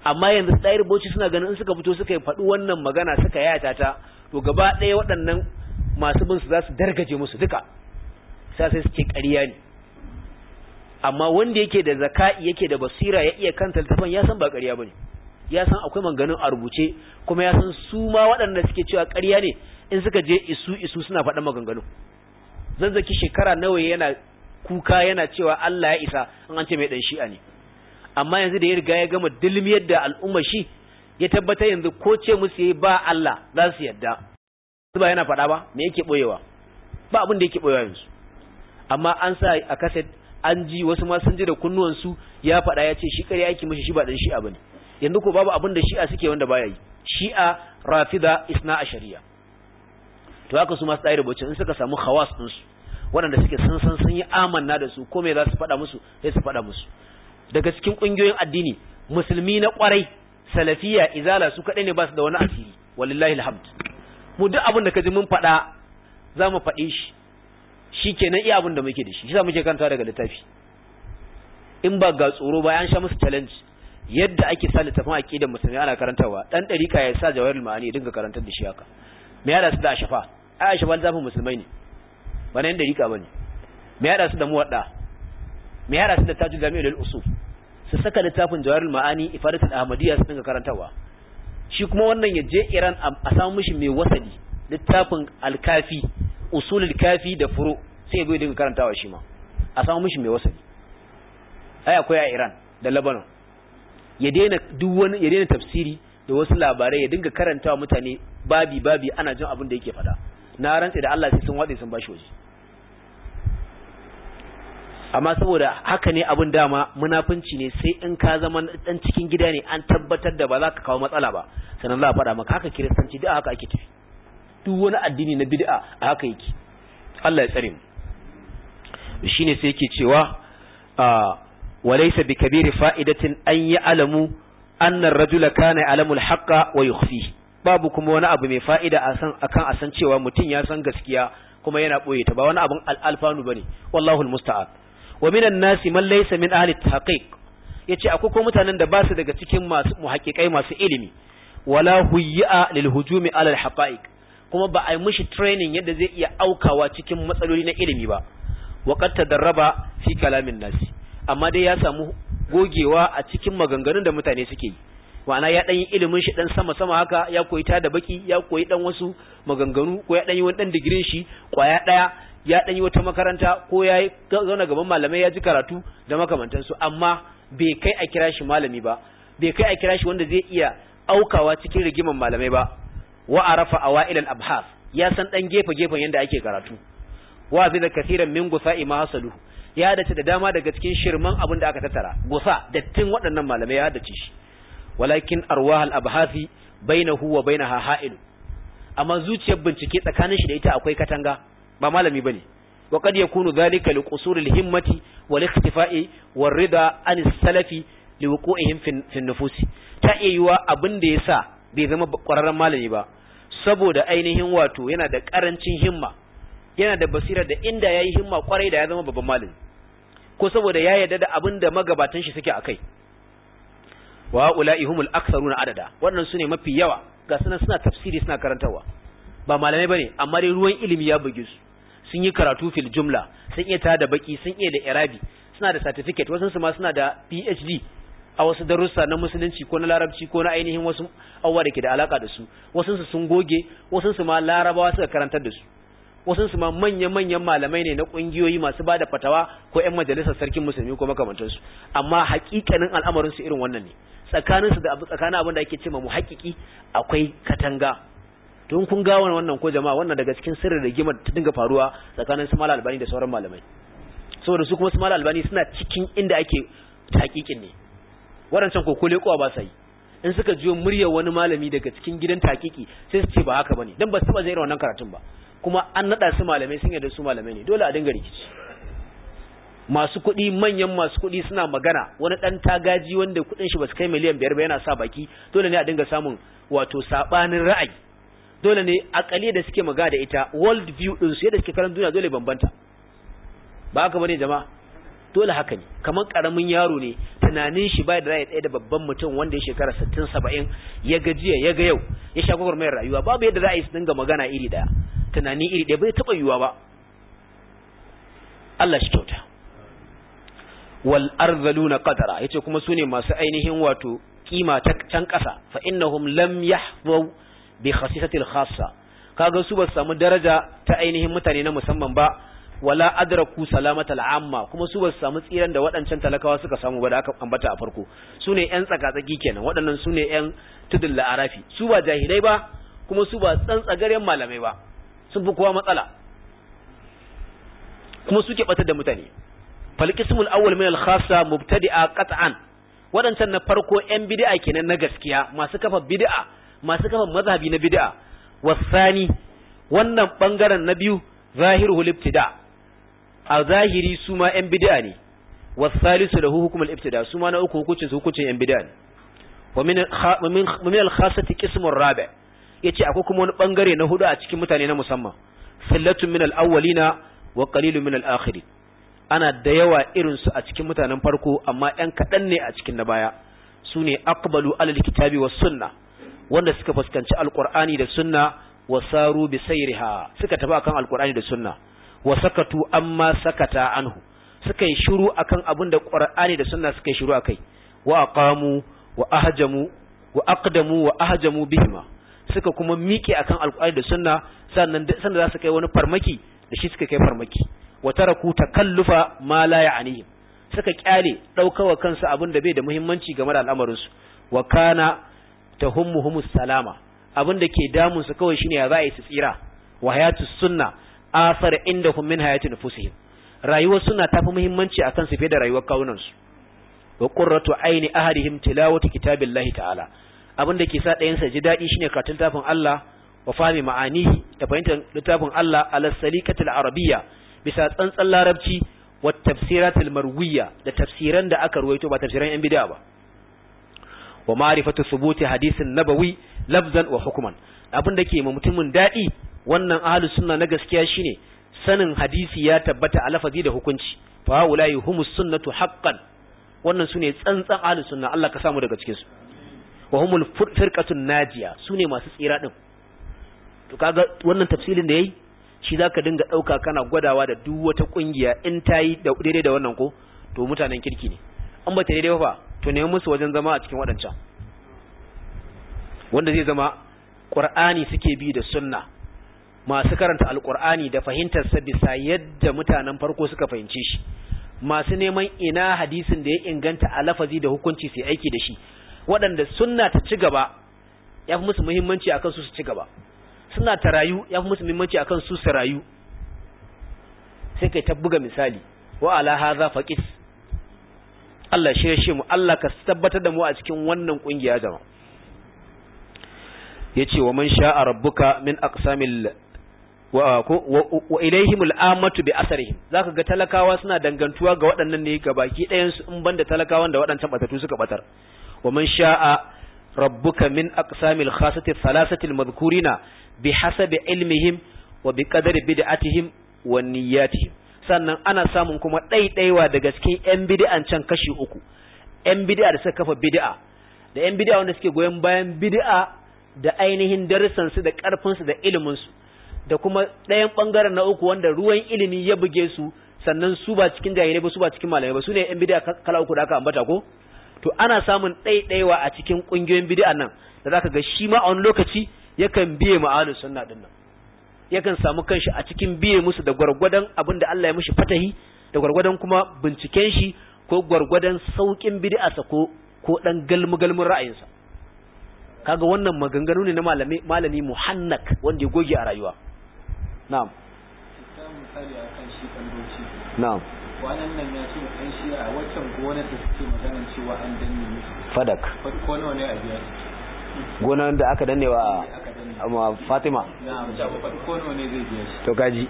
amma yanzu Tahir Bauchi suna ganin in suka fito suka yi faɗi wannan magana suka yata ta to gaba ɗaya waɗannan masu bin su za su dargaje musu duka sai sai suke ƙarya ne. Amma wanda yake da zaka'i yake da basira ya iya kanta littafin ya san ba ƙarya bane, ya san akwai maganganun a rubuce, kuma ya san su ma waɗanda suke cewa ƙarya ne in suka je isu isu suna faɗan maganganun. Zazzaki shekara nawa yana kuka yana cewa Allah ya isa in an ce mai dan shi'a ne, amma yanzu da ya riga ya gama dilmiyar da al'umma shi ya tabbata yanzu ko ce musu yayi ba Allah za su yadda. Ba yana faɗa ba me yake boyewa, ba abin da yake boyewa yanzu. Amma an sa a kaset an ji, wasu ma sun ji da kunnuwansu ya faɗa ya ce shi ƙarya yake mishi, shi ba dan shi'a bane. Yanzu ko babu abin da shi'a suke wanda baya yi, shi'a rafida isna ashariya. To haka su masu Tahir Bauchi in suka samu khawas din su waɗanda suke san san sun yi amanna da su, ko me za su faɗa musu sai su faɗa musu. Daga cikin ƙungiyoyin addini musulmi na ƙwarai, salafiya, izala su kaɗai ne ba su da wani asiri, wallahi alhamd. Mu duk abin da kaji mun faɗa za mu faɗe shi, shi kenan iya abin da muke da shi, shi za muke kanta daga littafi. In ba ga tsoro ba an sha musu challenge yadda ake sa littafin aqidar musulmi ana karantawa, dan dariƙa ya sa Jawahirul Ma'ani ya dinga karantar da shi haka. Me ya da su da Ashafa? Ai Ashafa littafin musulmai ne, ba nan dariƙa bane. Me ya da su da Muwadda? Me ya da su da Tajul Jami'ul Usul? Su saka littafin Jawahirul Ma'ani Ifadatul Ahmadiyya su dinga karantawa. Shi kuma wannan ya je Iran a samu mishi mai wasali, littafin Al-Kafi, Usulul Kafi da Furu, sai ya zo ya dinga karantawa shi ma. A samu mishi mai wasali. Ai akwai a Iran da Lebanon. Ya daina duk wani ya daina tafsiri da wasu labarai, ya dinga karantawa mutane babi babi ana jin abin da yake faɗa. Na rantsa da Allah sai sun wade sun bashi waje. Amma saboda haka ne abin dama munafunci ne, sai in ka zama dan cikin gida ne an tabbatar da ba za ka kawo matsala ba sannan za a faɗa maka. Haka kiristanci da haka ake tafi, duk wani addini na bid'a a haka yake. Allah ya tsare mu. Shine sai yake cewa walaysa bikabiri fa'idatin an ya'lamu anna ar-rajula kana ya'lamu al-haqqa wa yukhfihi. Babu kuma wani abu mai fa'ida a san akan a san cewa mutum ya san gaskiya kuma yana boye ta, ba wani abun alfanu bane. Wallahu al-musta'an. Wa minan nasi man laysa min ahli at-tahqiq, yace akwai ko mutanen da ba su daga cikin masu muhaqqiqai masu ilimi, wala huyya lil hujumi ala al-haqa'iq, kuma ba a yi mishi training yadda zai iya aukawa cikin matsaloli na ilimi ba. Wa qad tadarraba fi kalamin nasi, amma dai ya samu gogewa a cikin maganganun da mutane suke yi. Ma'ana ya dan yi ilimin shi dan sama sama haka, ya koyi ta da baki, ya koyi dan wasu maganganu, ko ya dan yi wani dan digirin shi kwaya daya, ya dan yi wata makaranta, ko ya yi zauna gaban malamai ya ji karatu da makamantansu, amma bai kai a kira shi malami ba, bai kai a kira shi wanda zai iya aukawa cikin rigiman malamai ba. Wa arafa awail al-abhas, ya san dan gefe gefen yanda ake karatu. Wa bi da kathiran min gusa'i ma hasaluhu, ya dace da dama daga cikin shirman abin da aka tattara, gusa dattin waɗannan malamai ya dace shi. Walakin arwah al-abhasi bainahu wa bainaha ha'il, amma zuciyar bincike tsakanin shi da ita akwai katanga, ba malami bane. Wa qad yakunu dhalika li qusur al-himmati wal ikhtifa'i war rida an as-salafi li wuqu'ihim fi an-nufusi. Ta iya abin da yasa bai zama ƙwararren malami ba, saboda ainihin wato yana da karancin himma, yana da basira da inda yayi himma kwarai da ya zama babban malami, ko saboda ya yarda da abin da magabatan shi suke akai. Wa ula'i humul aktharuna adada, wannan sune mafi yawa, ga sunan suna tafsiri suna karantawa, ba malamai bane amma dai ruwan ilimi ya buge su, sun yi karatu fil jumla, sun iya tada baki, sun iya da irabi, suna da certificate, wasu su ma suna da P H D a wasu darussa na musulunci ko na larabci ko na ainihin wasu abubuwa da ke da alaka da su, wasu su sun goge, wasu su ma larabawa suka karantar da su, wasu su ma manyan-manyan malamai ne na kungiyoyi masu bada fatawa ko ƴan majalisar sarkin musulmi ko makamantansu, amma hakikanin al'amarin su irin wannan ne. Tsakanin su da tsakanin abin da ake cewa muhakkiki akwai katanga. Don kun ga wannan ko jama'a, wannan daga cikin sirrin rigimar ta dinga faruwa tsakanin su Malam Albani da sauran malamai, saboda su kuma su Malam Albani suna cikin inda ake hakikin ne, waɗancan ko kole kowa ba sa yi. In suka jiyo muryar wani malami daga cikin gidan takiki sai su ce ba haka bane, dan ba su taba jin irin wannan karatun ba, kuma an nada su malamai sun yarda su malamai ne, dole a dinga rikici. Masu kuɗi, manyan masu kuɗi suna magana, wani ɗan tagaji wanda kuɗin shi ba su kai miliyan biyar ba yana sa baki, dole ne a dinga samun wato sabanin ra'ayi, dole ne akali da suke magana da ita, world view din su yadda suke kallon duniya dole bambanta, ba haka bane jama'a. dole haka ne, kamar karamin yaro ne tunanin shi bai da rai ɗaya da babban mutum wanda ya shekara sittin saba'in ya ga jiya ya ga yau ya sha gwagwarmayar rayuwa, babu yadda za a yi su dinga magana iri ɗaya, tunani iri ɗaya bai taɓa yiwuwa ba. Allah shi kyauta. Wal arzaluna qadara yace kuma sune masu ainihin wato kima ta can ƙasa, fa innahum lam yahfu bi khasisatil khassa, kaga su ba su samu daraja ta ainihin mutane na musamman ba, wala adraku salamatal amma, kuma su ba su samu tsiran da waɗancan talakawa suka samu ba da aka ambata a farko. Sune ƴan tsakatsaki kenan, waɗannan sune ƴan tudul la'arafi, su ba jahilai ba kuma su ba tsantsagaren malamai ba, sun fi kowa matsala kuma suke batar da mutane. fal qismul awwal min al khassa mubtadi'a qat'an, waɗancan na farko ƴan bid'a kenan na gaskiya, masu kafa bid'a, masu kafa mazhabi na bid'a. wasani wannan bangaren na biyu zahiruhu ibtida, a zahiri su ma ƴan bid'a ne. wasalisu lahu hukmul ibtida, su ma na uku hukuncin su hukuncin ƴan bid'a ne. wa min min al khassati qismur rabi', yace akwai kuma wani bangare na hudu a cikin mutane na musamman. sallatun min al awwalina wa qalilun min al akhirin, ana da yawa irin su a cikin mutanen farko amma ƴan kaɗan ne a cikin na baya. su ne aqbalu alal kitabi was sunna, wanda suka fuskanci alqur'ani da sunna, wa saru bi sayriha, suka tafi akan alqur'ani da sunna, wa sakatu amma sakata anhu, suka yi shiru akan abin da qur'ani da sunna suka yi shiru akai, wa aqamu wa ahjamu wa aqdamu wa ahjamu bihima, suka kuma miƙe akan alqur'ani da sunna, sannan sannan za su kai wani farmaki da shi suka kai farmaki. wa taraku takallufa ma la ya'nihim, suka kyale daukawa kansu abin da bai da muhimmanci game da al'amarin su. wa kana tahummuhumus salama, abin da ke damun su kawai shine ya za a yi su tsira. wa hayatus sunna asar indahum min hayati nufusihim, rayuwar sunna tafi muhimmanci akan su fiye da rayuwar kawunan su. wa qurratu aini ahadihim tilawati kitabillahi ta'ala, abin da ke sa ɗayan sa ji dadi shine karatun tafin Allah, wa fahimi ma'anihi, da fahimtar littafin Allah ala salikatil arabiyya, bisa tsantsan larabci, wa tafsiratul marwiyya, da tafsiran da aka ruwaito ba tafsiran yan bid'a ba. wa ma'rifatu thubuti hadisin nabawi lafzan wa hukman, abin da ke ma mutumin dadi wannan ahlus sunna na gaskiya shine sanin hadisi ya tabbata a lafazi da hukunci. fa ulai humus sunnatu haqqan, wannan sune tsantsan ahlus sunna, Allah ka samu daga cikin su. wa humul firqatun najiya, sune masu tsira din. to kaga wannan tafsirin da yayi shi zaka dinga dauka kana gwadawa da duk wata kungiya in tayi da daidai da wannan ko to mutanen kirki ne, an ba ta daidai ba to ne musu wajen zama a cikin wadancan, wanda zai zama Qur'ani suke bi da sunna, masu karanta alqur'ani da fahimtar sa bisa yadda mutanen farko suka fahimce shi, masu neman ina hadisin da ya inganta a lafazi da hukunci sai aiki da shi, waɗanda sunna ta ci gaba yafi musu muhimmanci akan su su ci gaba, suna ta rayu ya fi musu muhimmanci akan su su rayu. sai kai ta buga misali, wa ala hadha faqis, Allah shi ya mu, Allah ka tabbatar da mu a cikin wannan kungiya jama'a. yace wa man sha'a rabbuka min aqsamil wa wa ilaihimul amatu bi asarihim, zaka ga talakawa suna dangantuwa ga waɗannan ne gabaki ɗayan su, in banda talakawan da waɗancan batatu suka batar. wa man sha'a rabbuka min aqsamil khasati thalathati almadhkurina bihasabi ilmihim wa biqadari bid'atihim wa niyyatihim. sannan ana samun kuma ɗaiɗaiwa daga cikin ƴan bid'an can kashi uku, ƴan bid'a da suka kafa bid'a, da ƴan bid'a wanda suke goyen bayan bid'a da ainihin darussan su da ƙarfin su da ilimin su, da kuma ɗayan bangaren na uku wanda ruwan ilimi ya buge su, sannan su ba cikin jahilai ba, su ba cikin malamai ba, su ne ƴan bid'a kala uku da aka ambata ko. to ana samun ɗaiɗaiwa a cikin ƙungiyoyin bid'a nan da zaka ga shi ma a wani lokaci yakan biye ma ahlus sunna din nan, yakan samu kanshi a cikin biye musu da gwargwadon abin da Allah ya mishi fatahi, da gwargwadon kuma binciken shi, ko gwargwadon saukin bid'arsa ko ko dan galmu galmun ra'ayinsa. kaga wannan maganganu ne na malami malami muhannak wanda ya goge a rayuwa. na'am misali akan shi kalboci. na'am wannan nan ya ce kan shi a waccan gonar da suke maganar cewa an danne musu fadak ko nawa ne a biya gonar da aka danne wa amma Fatima na'am ko nawa ne zai biya shi to kaji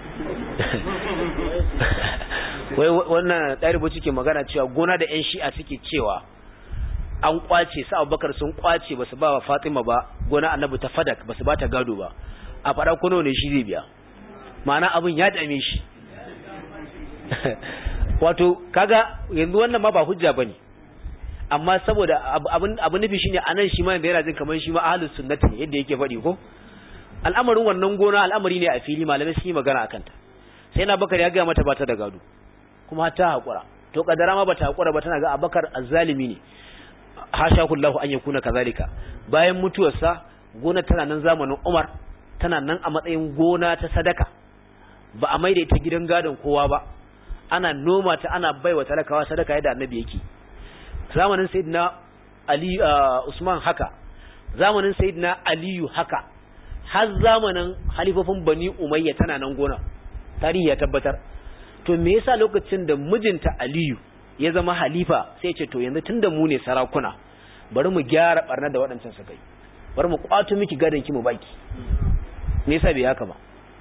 wai wannan ɗalibi suke magana cewa gona da ƴan shi'a suke cewa an kwace su Abubakar sun kwace basu ba wa Fatima ba gona Annabi ta fadak basu ba ta gado ba, a fada ko nawa ne shi zai biya, ma'ana abin ya dame shi wato kaga yanzu wannan ma ba hujja bane amma saboda abin abin nufi shine anan shi ma yana jin kamar shi ma ahlus sunnati ne yadda yake faɗi ko al'amarin wannan gona al'amari ne a fili malamai sun yi magana akan ta sai na bakar ya ga mata ba ta da gado kuma ta hakura to kadara ma bata hakura ba tana ga Abakar azzalimi ne hasha kullahu an yakuna kazalika bayan mutuwarsa gona tana nan zamanin Umar tana nan a matsayin gona ta sadaka ba a maida ita gidan gadon kowa ba ana noma ta ana baiwa talakawa sadaka yadda annabi yake zamanin sayyidina Ali Usman haka zamanin sayyidina Aliyu haka har zamanin halifofin Bani Umayya tana nan gona tarihi ya tabbatar to me yasa lokacin da mijinta Aliyu ya zama halifa sai ce to yanzu tunda mu ne sarakuna bari mu gyara barna da waɗancan su kai bari mu kwato miki gadan ki mu baki me yasa bai haka ba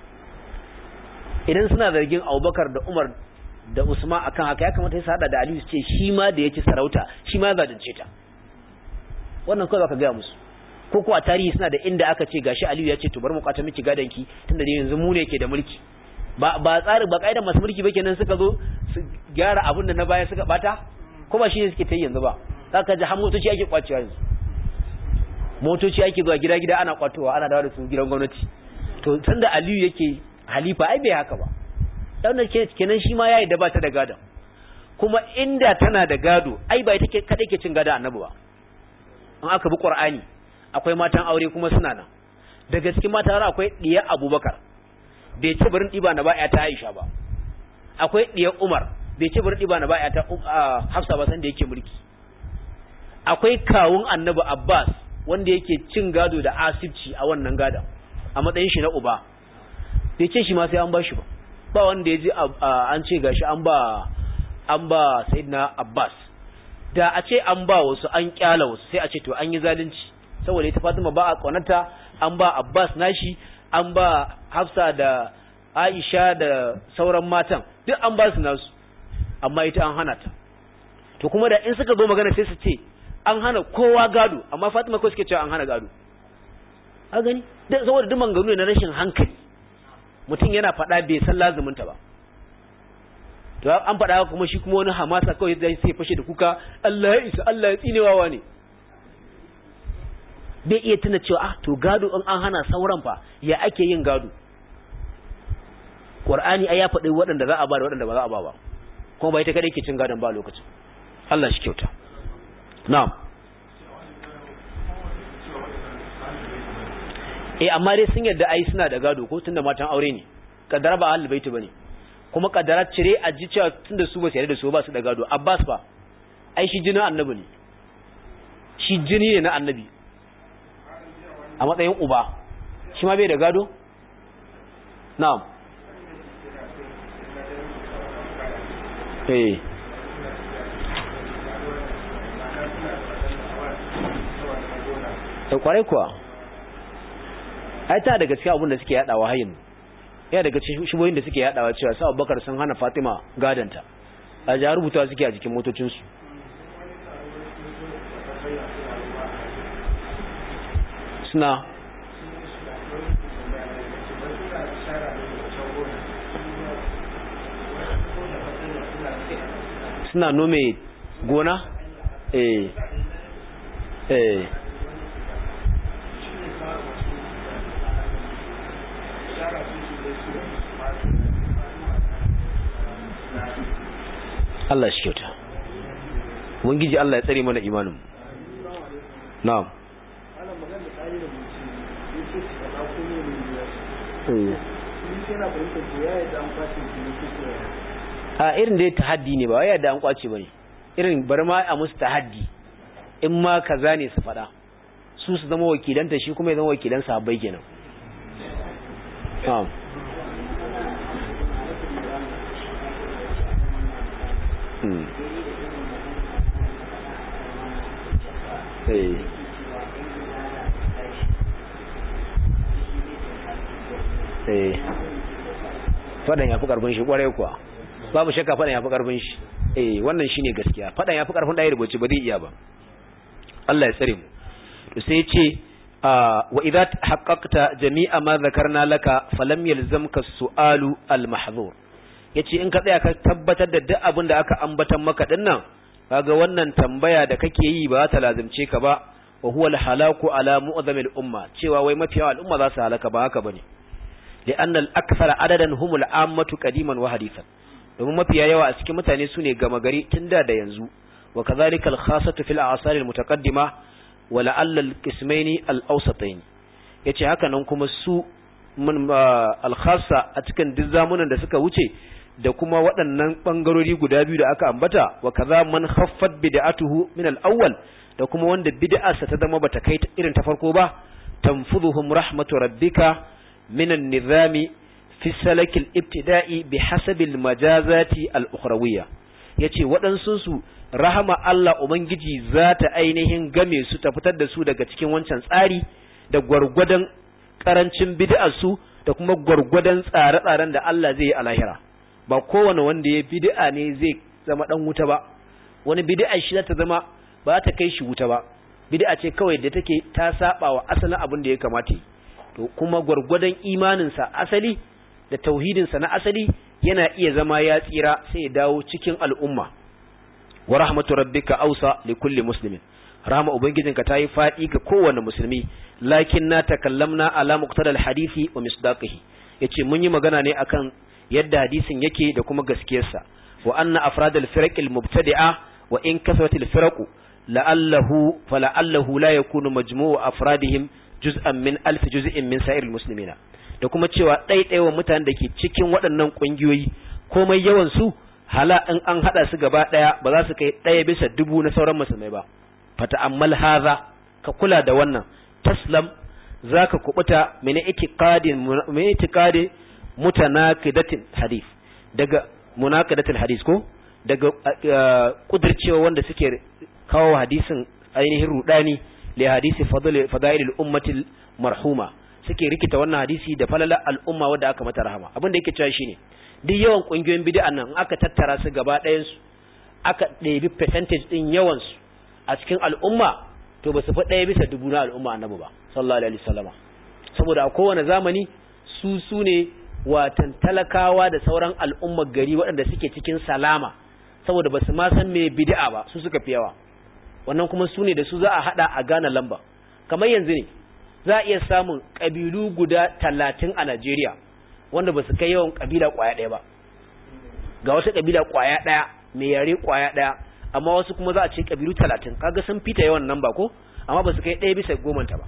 idan suna zargin Abubakar da Umar da Usman akan haka ya kamata su hada da Aliyu su ce shi ma da yake sarauta shi ma zalunce ta wannan kawai zaka ga musu ko ko a tarihi suna da inda aka ce gashi Aliyu ya ce to bari mu kwato miki gadan ki tunda dai yanzu mu ne ke da mulki ba ba tsari ba kaidan masu mulki ba kenan suka zo su gyara abin da na baya suka bata ko ba shine suke ta yanzu ba zaka ji har motoci ake kwacewa yanzu motoci ake zuwa gida gida ana kwatowa ana dawo da su gidan gwamnati to tunda Aliyu yake halifa ai bai haka ba dan kenan shi ma yayi da bata da gado kuma inda tana da gado ai ba ita ke kada ke cin gado annabi ba an aka bi Qur'ani akwai matan aure kuma suna nan daga cikin matan akwai diyar Abubakar bai ce barin diba na baya ta Aisha ba akwai diyar Umar bai ce barin diba na baya ta Hafsa ba san da yake mulki akwai kawun Annabi Abbas wanda yake cin gado da asibci a wannan gadan a matsayin shi na uba bai ce shi ma sai an ba shi ba ba wanda yaji an ce gashi an ba an ba Sayyidina Abbas da a ce an ba wasu an kyala wasu sai a ce to an yi zalunci saboda ita Fatima ba a kaunarta an ba Abbas nashi an ba Hafsa da Aisha da sauran matan duk an ba su nasu amma ita an hana ta to kuma da in suka zo magana sai su ce an hana kowa gado amma Fatima ko suke cewa an hana gado a gani saboda duk manganu ne na rashin hankali mutum yana faɗa bai san lazumin ta ba to an faɗa kuma shi kuma wani hamasa kawai zai sai fashe da kuka Allah ya isa Allah ya tsinewawa ne bai iya tuna cewa ah to gado in an hana sauran fa ya ake yin gado Qur'ani ai ya faɗi waɗanda za a ba da waɗanda ba za a ba ba kuma bai ta kada yake cin gadon ba lokacin Allah shi kyauta na'am eh amma dai sun yarda ai suna da gado ko tunda matan aure ne kaddara ba ahlul baiti bane kuma kaddara cire a ji cewa tunda su ba su yarda da su ba su da gado Abbas fa ai shi jinin annabi ne shi jini ne na annabi a matsayin uba shi ma bai da gado na'am eh to kwarai kuwa ai ta daga cikin abin da suke yadawa hayin ya daga cikin shubohin da suke yadawa cewa sa Abubakar sun hana Fatima gadanta a ja rubuta suke a jikin motocin su suna suna nome gona eh eh Allah shi kyauta wangiji Allah ya tsare mana imanin na'am a irin da ya tahaddi ne ba ya da an kwace bane irin bar ma a musu tahaddi in ma kaza ne su fada su su zama wakilanta shi kuma ya zama wakilan sahabbai kenan na'am hmm eh eh fadan yafi karfin shi kwarai kuwa babu shakka fadan yafi karfin shi eh wannan shine gaskiya fadan yafi karfin dai rubuce ba zai iya ba Allah ya tsare mu to sai ce wa idza haqqaqta jami'a ma zakarna laka falam yalzamka as-su'alu al-mahdhur yace in ka tsaya ka tabbatar da duk abin da aka ambatan maka dinnan kaga wannan tambaya da kake yi ba ta lazimce ka ba wa huwa al-halaku ala mu'zamil umma cewa wai mafiya al'umma za su halaka ba haka bane li'anna al-akthara adadan humul ammatu qadiman wa hadithan domin mafiya yawa a cikin mutane sune gama gari tunda da yanzu wa kadhalika al-khassatu fil a'sar al-mutaqaddima wa la'alla al-qismaini al-awsatayn yace haka nan kuma su al-khassa a cikin duk zamunan da suka wuce da kuma waɗannan bangarori guda biyu da aka ambata wa kaza man khaffat bid'atuhu min al-awwal da kuma wanda bid'arsa ta zama bata kai irin ta farko ba tanfudhuhum rahmatu rabbika min an-nizami fi salak al-ibtida'i bihasabi al-majazati al-ukhrawiyya yace waɗansu su rahama Allah ubangiji za ta ainihin game su ta fitar da su daga cikin wancan tsari da gwargwadon karancin bid'arsu da kuma gwargwadon tsare-tsaren da Allah zai yi a lahira ba kowane wanda ya bid'a ne zai zama dan wuta ba wani bid'a shi ta zama ba ta kai shi wuta ba bid'a ce kawai da take ta saba wa asalin abin da ya kamata yi to kuma gurgurdan imanin sa asali da tauhidin sa na asali yana iya zama ya tsira sai ya dawo cikin al'umma wa rahmatu rabbika awsa li kulli muslimin rahma ubangijinka tayi fadi ga kowane musulmi lakin na takallamna ala muqtada al-hadisi wa misdaqihi yace mun yi magana ne akan yadda hadisin yake da kuma gaskiyarsa wa anna afradal firaq al-mubtadi'a wa in kasrat al-firaq la'allahu fala'allahu la yakunu majmu'u afradihim juz'an min alf juz'in min sa'ir al-muslimina da kuma cewa ɗaiɗaiwa mutanen da ke cikin waɗannan ƙungiyoyi komai yawan su hala in an hada su gaba daya ba za su kai ɗaya bisa dubu na sauran musulmai ba fata'ammal hadha ka kula da wannan taslam zaka kubuta min itiqadin min itiqadi mutanaqidatin hadith daga munaqadatul hadith ko daga kudircewa wanda suke kawo hadisin ainihin rudani li hadisi fadl fadailul ummatil marhuma suke rikita wannan hadisi da falala al'umma wanda aka mata rahama abin da yake cewa shine duk yawan kungiyoyin bid'a nan aka tattara su gaba ɗayan su aka ɗebi percentage din yawan su a cikin al'umma to ba su fa ɗaya bisa dubu na al'umma annabi ba sallallahu alaihi wasallama saboda a kowane zamani su su ne watan talakawa da sauran al'ummar gari waɗanda suke cikin salama saboda ba su ma san me bid'a ba su suka fi yawa wannan kuma su ne da su za a hada a gane lamba kamar yanzu ne za a iya samun kabilu guda talatin a Najeriya wanda ba su kai yawan kabila kwaya ɗaya ba ga wata kabila kwaya ɗaya mai yare kwaya ɗaya amma wasu kuma za a ce kabilu talatin kaga sun fita yawan nan ba ko amma ba su kai ɗaya bisa goma ta ba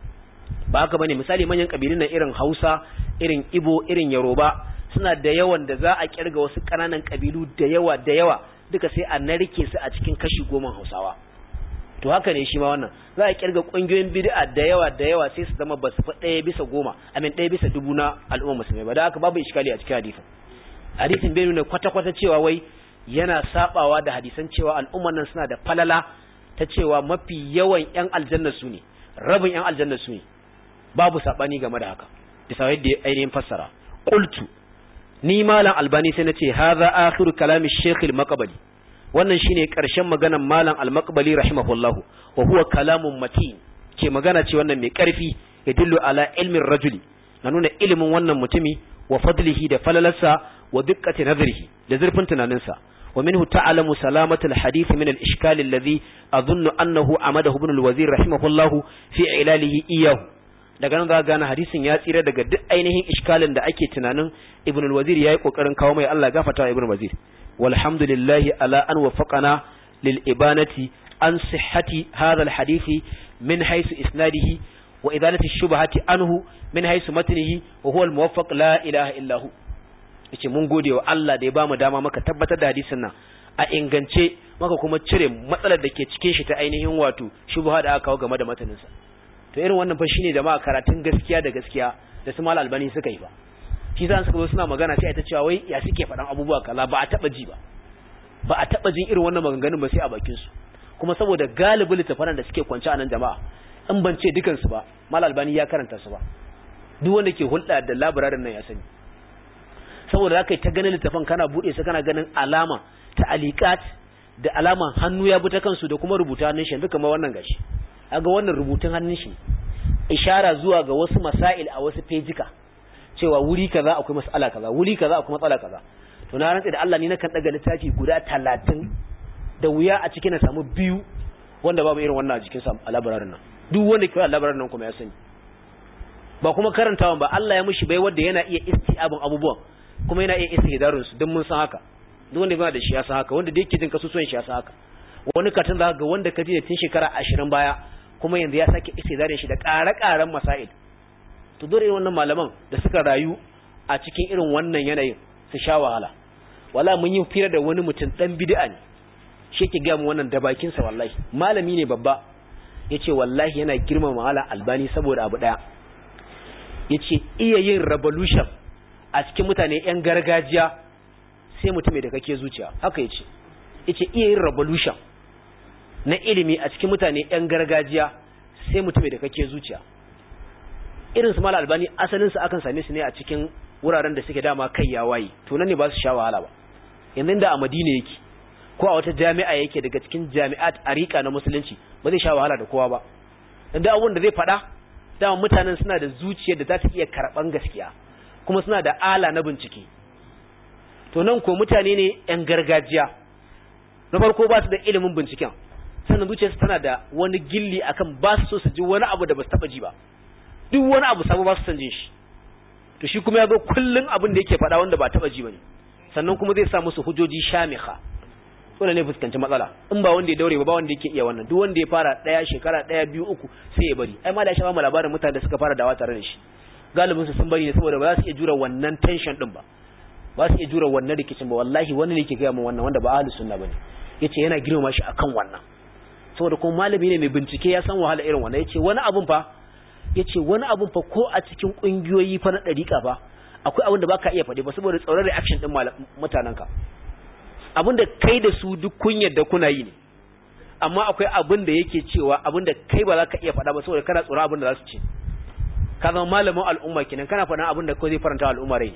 ba haka bane misali manyan kabilun nan irin Hausa irin Ibo irin Yoruba suna da yawan da za a kirga wasu kananan kabilu da yawa da yawa duka sai a narke su a cikin kashi goma Hausawa to haka ne shi ma wannan za a kirga kungiyoyin bid'a da yawa da yawa sai su zama ba su fa ɗaya bisa goma amin ɗaya bisa dubu na al'umma musulmai ba da haka babu iskali a cikin hadisin hadisin bai nuna kwata-kwata cewa wai yana sabawa da hadisan cewa al'umman nan suna da falala ta cewa mafi yawan ƴan aljanna su ne rabin ƴan aljanna su ne babu sabani game da haka bisa yadda ainihin fassara qultu ni malam albani sai nace hadha akhiru kalami shaykh al-maqbali wannan shine karshen maganar malam al-maqbali rahimahullahu wa huwa kalamun matin ke magana ce wannan mai karfi yadullu ala ilmin rajuli na nuna ilimin wannan mutumi wa fadlihi da falalarsa wa diqqati nazarihi da zurfin tunaninsa wa minhu ta'lamu salamatu al-hadith min al-ishkal alladhi adhunnu annahu amadahu ibn al-wazir rahimahullahu fi ilalihi iyahu daga nan za gane hadisin ya tsira daga duk ainihin iskalin da ake tunanin ibn al-wazir yayi kokarin kawo mai Allah gafarta ibn al-wazir walhamdulillahi ala an wafaqana lil ibanati an sihhati hadha al-hadith min haythu isnadihi wa idalati ash-shubhati anhu min haythu matnihi wa huwa al-muwaffaq la ilaha illa hu yace mun gode wa Allah da ya bamu dama maka tabbatar da hadisin nan a ingance maka kuma cire matsalar da ke cikin shi ta ainihin wato shubha da aka kawo game da mataninsa to irin wannan fa shine jama'a karatun gaskiya da gaskiya da su mal albani suka yi ba shi zan suka zo suna magana sai ta cewa wai ya suke faɗan abubuwa kaza ba a taba ji ba ba a taba jin irin wannan maganganun ba sai a bakin su kuma saboda galibin littafan da suke kwance a nan jama'a in ban ce dukan su ba mal albani ya karanta su ba duk wanda ke hulɗa da labararin nan ya sani saboda zaka ta ganin littafan kana bude su kana ganin alama ta aliqat da alaman hannu ya bi ta kansu da kuma rubuta hannun shi duka ma wannan gashi aga wannan rubutun hannun shi ishara zuwa ga wasu masail a wasu fejika cewa wuri kaza akwai mas'ala kaza wuri kaza akwai matsala kaza to na rantsa da Allah ni nakan daga littafi guda talatin da wuya a cikin na samu biyu wanda babu irin wannan a jikin sa a labararin nan duk wanda ke a labararin nan kuma ya sani ba kuma karantawan ba Allah ya mishi bai wanda yana iya isti'abun abubuwan kuma yana iya istihdarun su don mun san haka duk wanda yana da shi ya san haka wanda da yake jin kasusuwan shi ya san haka wani katin za ga wanda ka ji da tun shekara ashirin baya kuma yanzu ya sake istihdarin shi da ƙare-ƙaren masail to dole wannan malaman da suka rayu a cikin irin wannan yanayin su sha wahala wala mun yi fira da wani mutum dan bid'a ne shi yake ga mu wannan da bakin sa wallahi malami ne babba yace wallahi yana girmama malam Albani saboda abu daya yace iya yin revolution a cikin mutane yan gargajiya sai mutum da kake zuciya haka yace yace iya yin revolution na ilimi a cikin mutane yan gargajiya sai mutum da kake zuciya irin su malam Albani asalin su akan same su ne a cikin wuraren da suke dama kai ya waye to nan ne ba su sha wahala ba yanzu da a Madina yake ko a wata jami'a yake daga cikin jami'at arika na musulunci ba zai sha wahala da kowa ba dan da abun da zai fada dama mutanen suna da zuciyar da za ta iya karban gaskiya kuma suna da ala na bincike to nan ko mutane ne yan gargajiya na farko ba su da ilimin binciken sannan zuciyarsu tana da wani gilli akan ba su so su ji wani abu da ba su taba ji ba duk wani abu sabo ba su san jin shi to shi kuma ya zo kullun abin da yake faɗa wanda ba taba ji bane sannan kuma zai sa musu hujjoji shamikha dole ne fuskanci matsala in ba wanda ya daure ba ba wanda yake iya wannan duk wanda ya fara daya shekara daya biyu uku sai ya bari ai ma da shi ba mu labarin mutane da suka fara dawa tare da shi galibin su sun bari ne saboda ba za su iya jura wannan tension din ba ba su iya jura wannan rikicin ba wallahi wannan ne yake ga mu wannan wanda ba ahlus sunna bane yace yana girmama shi akan wannan saboda kuma malami ne mai bincike ya san wahala irin wannan yace wani abun fa yace wani abun fa ko a cikin kungiyoyi fa na dariƙa fa akwai abin da baka iya faɗi ba saboda tsoron reaction din mutanenka abin da kai da su duk kun yadda kuna yi ne amma akwai abin da yake cewa abin da kai ba za ka iya faɗa ba saboda kana tsoron abin da za su ce ka zama malamin al'umma kenan kana faɗa abin da kawai zai faranta al'umma rai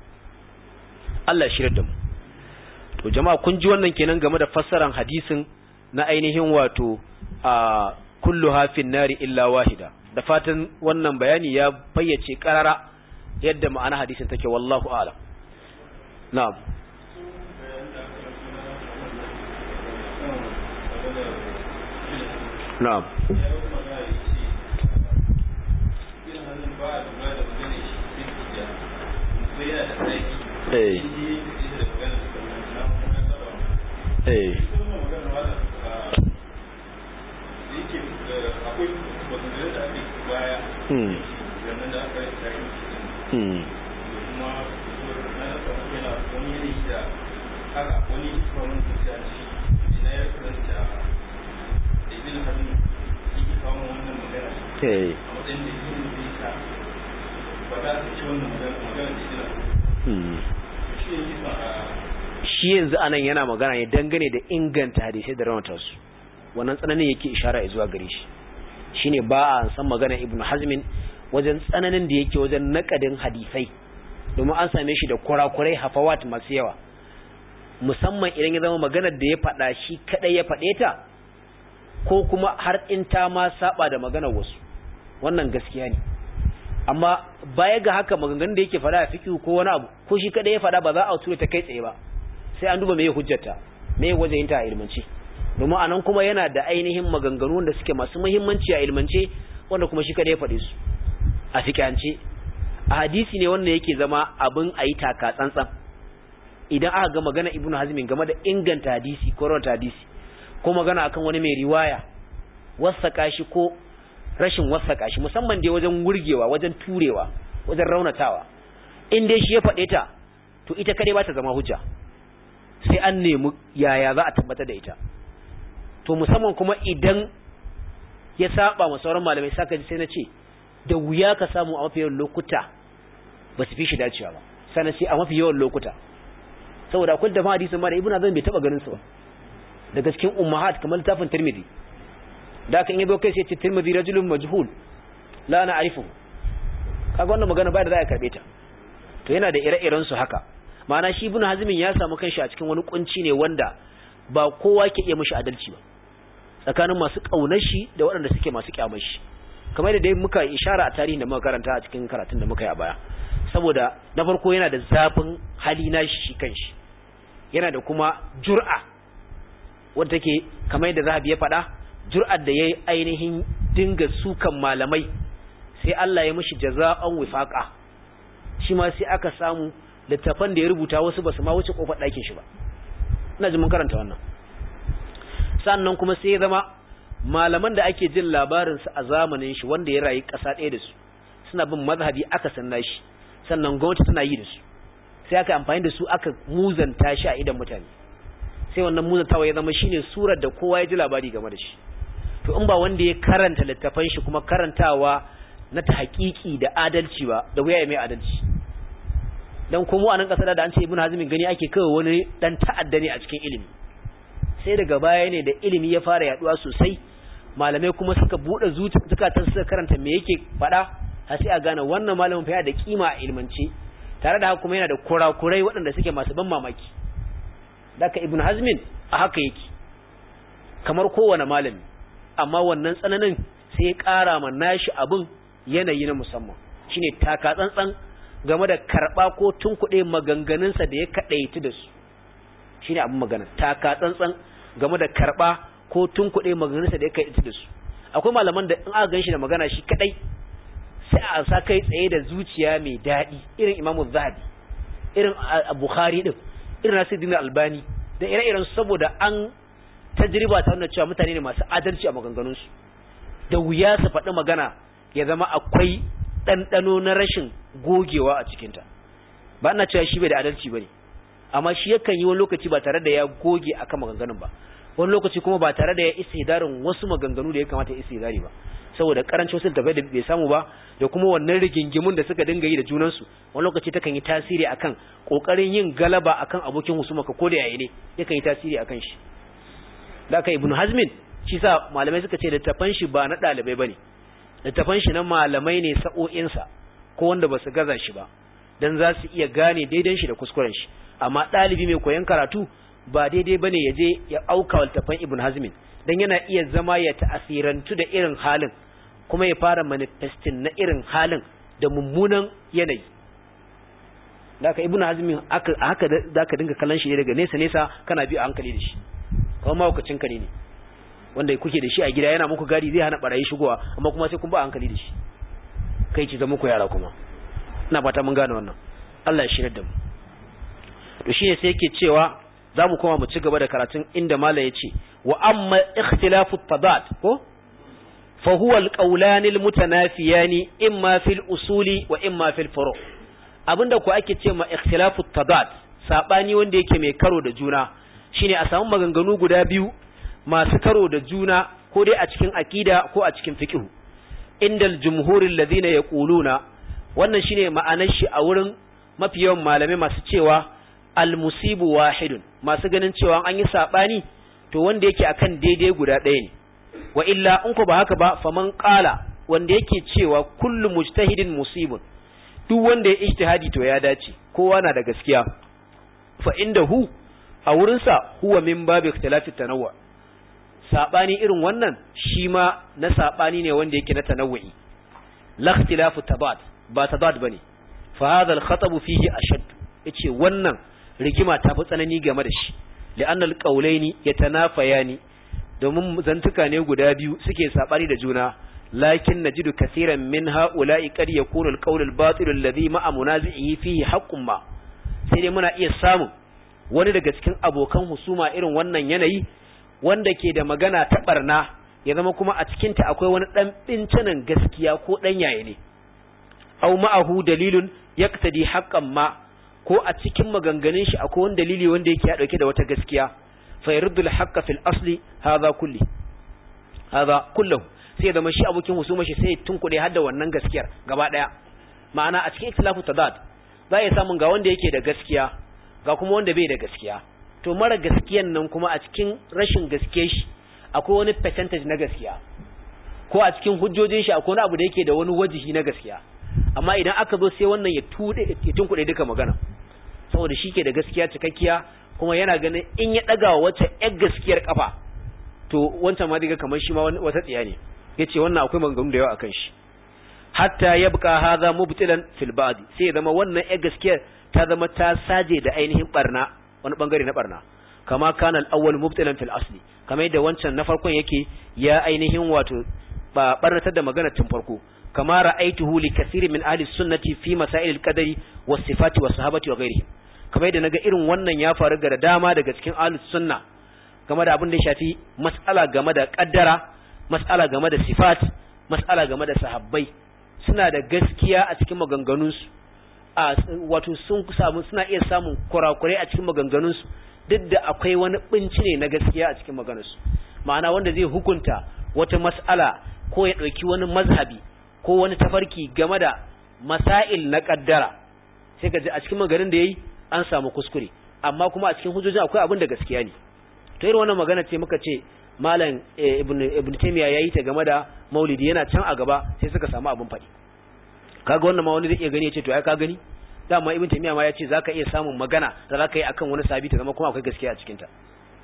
Allah ya shirya da mu to jama'a kun ji wannan kenan game da fassaran hadisin na ainihin wato a kullu hafin nari illa wahida da fatan wannan bayani ya fayyace karara yadda ma'ana hadisin take wallahu a'lam na'am na'am eh eh hmm hmm okay hmm shi yanzu anan yana magana ne dangane da inganta hadisi da rawata su wannan tsananin yake ishara zuwa gare shi shine ba a san magana ibnu hazmin wajen tsananin da yake wajen nakadin hadisai domin an same shi da kurakurai hafawat masu yawa musamman idan ya zama maganar da ya faɗa shi kadai ya faɗe ta ko kuma har in ta ma saba da maganar wasu wannan gaskiya ne amma baya ga haka maganganun da yake faɗa a fiqh ko wani abu ko shi kadai ya faɗa ba za a tura ta kai tsaye ba sai an duba me hujjarta me wajen ta a ilmance domin anan kuma yana da ainihin maganganu da suke masu muhimmanci a ilmance wanda kuma shi kadai ya faɗe su a fiqhance a hadisi ne wanda yake zama abin ayi taka tsantsan idan aka ga magana ibnu hazmin game da inganta hadisi ko rawata hadisi ko magana akan wani mai riwaya wasaka shi ko rashin wasaka shi musamman dai wajen wurgewa wajen turewa wajen raunatawa in dai shi ya faɗe ta to ita kadai ba ta zama hujja sai an nemi yaya za a tabbatar da ita to musamman kuma idan ya saba ma sauran malamai saka ji sai na ce da wuya ka samu a mafi yawan lokuta ba su fi shi dacewa ba sannan sai a mafi yawan lokuta saboda akwai da ma hadisin ma da ibnu azam bai taba ganin su ba daga cikin ummahat kamar littafin tirmidhi da kan yabo kai sai ce tirmidhi rajulun majhul la na'rifu kaga wannan magana ba da za a karbe ta to yana da ire-iren su haka ma'ana shi ibnu hazmin ya samu kanshi a cikin wani kunci ne wanda ba kowa ke iya mishi adalci ba tsakanin masu kaunar shi da waɗanda suke masu kyamar shi kamar da dai muka ishara a tarihin da muka karanta a cikin karatun da muka yi a baya saboda na farko yana da zafin hali na shi kanshi yana da kuma jur'a wanda take kamar yadda Zahabi ya faɗa, jur'ar da yayi ainihin dinga sukan malamai sai Allah ya mishi jaza'an wifaqa, shi ma sai aka samu littafan da ya rubuta wasu basu ma wuce kofar ɗakin shi ba. ina ji mun karanta wannan. Sannan kuma sai ya zama malaman da ake jin labarin su a zamanin shi wanda ya rayu ƙasa ɗaya da su suna bin mazhabi aka sanna shi, sannan gwamnati tana yi da su, sai aka amfani da su aka muzanta shi a idan mutane, sai wannan muzantawa ya zama shine surar da kowa ya ji labari game da shi. To in ba wanda ya karanta littafan shi kuma karantawa na ta haƙiƙi da adalci ba, da wuya ya mai adalci. Dan kuma a nan ƙasar da an ce Ibn Hazm gani ake kawai wani dan ta'adda ne a cikin ilimi, sai daga baya ne da ilimi ya fara yaduwa sosai, malamai kuma suka bude zukatan suka karanta me yake faɗa, har sai a gane wannan malamin fa yana da kima a ilmance, tare da haka kuma yana da kurakurai waɗanda suke masu ban mamaki. Daka Ibn Hazm a haka yake kamar kowane malami, amma wannan tsananin sai ya ƙara ma nashi abin yanayi na musamman, shine taka tsantsan game da karɓa ko tunkuɗe maganganunsa da ya kaɗaitu da su. Shine abin magana, taka tsantsan game da karɓa ko tunkuɗe maganganunsa da ya kaɗaitu da su. Akwai malaman da in aka ganshi da magana shi kaɗai sai a sa kai tsaye da zuciya mai daɗi, irin Imam Zahabi, irin Bukhari din, irin Nasiruddin Albani da ire-iren su, saboda an tajriba ta nuna cewa mutane ne masu adalci a maganganunsu, da wuya su faɗi magana ya zama akwai ɗanɗano na rashin gogewa a cikinta. Ba ina cewa shi bai da adalci ba ne, amma shi yakan yi wani lokaci ba tare da ya goge akan maganganun ba, wani lokaci kuma ba tare da ya istihdarin wasu maganganu da ya kamata ya istihdari ba, saboda karancin wasu da bai samu ba, da kuma wannan rigingimun da suka dinga yi da junansu, wani lokaci takan yi tasiri akan kokarin yin galaba akan abokin husumaka ko da yayi ne, yakan yi tasiri akan shi. Da aka Ibn Hazm shi sa malamai suka ce littafan shi ba na ɗalibai bane, littafan shi na malamai ne sa'o'insa ko wanda ba su gaza shi ba, dan za su iya gane daidan shi da kuskuren shi. Amma ɗalibi mai koyon karatu ba daidai bane ya je ya auka littafan Ibn Hazm, dan yana iya zama ya ta'asirantu da irin halin, kuma ya fara manifesting na irin halin da mummunan yanayi. Da aka Ibn Hazm aka haka da ka dinga kallon shi ne daga nesa nesa, kana bi a hankali da shi, kuma mahaukacin kare ne wanda kuke da shi a gida, yana muku gadi zai hana barayi shigowa, amma kuma sai kun ba hankali da shi, kai ki zama ku yara kuma. Ina fata mun gane wannan. Allah ya shirye da mu. To shine sai yake cewa zamu koma mu ci gaba da karatun inda malai yace wa amma ikhtilafu at-tadad ko fa huwa al-qawlan al-mutanafiyani imma fil usuli wa imma fil furu'. Abinda ku ake ce ma ikhtilafu at-tadad, sabani wanda yake mai karo da juna, shine a samu maganganu guda biyu masu karo da juna, ko dai a cikin aqida ko a cikin fiqh. Indal jumhuril ladina yaquluna, wannan shine ma'anar shi a wurin mafi yawan malamai masu cewa al-musibu wahidun, masu ganin cewa an yi sabani to wanda yake akan daidai guda ɗaya ne. Wa illa in ko ba haka ba, faman qala, wanda yake cewa kullu mujtahidin musibun, duk wanda ya ijtihadi to ya dace, kowa na da gaskiya. Fa indahu, a wurinsa huwa min babu ikhtilafi tanawwu, sabani irin wannan shi ma na sabani ne wanda yake na tanawwi, la ikhtilafu tabad, ba tabad bane. Fa hadha al-khatab fihi ashad, yace wannan rigima ta fi tsanani game da shi, li'anna al-qawlaini yatanafayani, domin zantuka ne guda biyu suke sabani da juna. Lakin najidu kaseeran min ha'ula'i qad yakunu al-qawl al-batil alladhi ma'a munazi'ihi fihi haqqun ma, sai dai muna iya samun wani daga cikin abokan husuma irin wannan yanayi wanda ke da magana ta barna, ya zama kuma a cikinta akwai wani dan bincinan gaskiya ko dan yaye ne. Aw ma'ahu dalilun yaqtadi haqqan ma, ko a cikin maganganun shi akwai wani dalili wanda yake ya dauke da wata gaskiya. Fa yurdul haqqa fil asli hadha kulli hadha kullahu, sai da mashi abokin husuma shi sai tunkude har da wannan gaskiyar gaba daya. Ma'ana a cikin ikhtilafu tadad za ya samu ga wanda yake da gaskiya ga kuma wanda bai da gaskiya, to mara gaskiyan nan kuma a cikin rashin gaskiyar shi akwai wani percentage na gaskiya, ko a cikin hujjojin shi akwai wani abu da yake da wani wajihi na gaskiya. Amma idan aka zo sai wannan ya tude ya tunkude duka magana, saboda shi ke da gaskiya cikakkiya, kuma yana ganin in ya daga wata yar gaskiyar kafa to wancan ma diga kamar shi ma wata tsiya ne. Yace wannan akwai maganganu da yawa akan shi, hatta yabqa hadha mubtilan fil ba'd, sai zama wannan yar gaskiyar ta zama ta saje da ainihin barna wani bangare na barna kama kana al-awwal mubtilan fil asli kamar yadda wancan na farkon yake ya ainihin wato ba barnatar da magana tun farko kama ra'aituhu li kathiri min ahli sunnati fi masail al-qadari was sifati was sahabati wa ghairihim kamar yadda naga irin wannan ya faru ga dama daga cikin ahli sunna game da abin da ya shafi mas'ala game da kaddara mas'ala game da sifat mas'ala game da sahabbai suna da gaskiya a cikin maganganunsu a wato sun samu suna iya samun kurakurai a cikin maganganunsu duk da akwai wani binci ne na gaskiya a cikin maganarsu ma'ana wanda zai hukunta wata mas'ala ko ya dauki wani mazhabi ko wani tafarki game da masail na kaddara sai ka ji a cikin maganin da yayi an samu kuskure amma kuma a cikin hujjoji akwai abin da gaskiya ne to irin wannan magana ce muka ce malam ibn ibn taymiya yayi ta game da maulidi yana can a gaba sai suka samu abin fadi kaga wannan ma wani zai iya gani yace to ai ka gani dama ibn taymiya ma yace zaka iya samun magana da zaka yi akan wani sabi ta zama kuma akwai gaskiya a cikin ta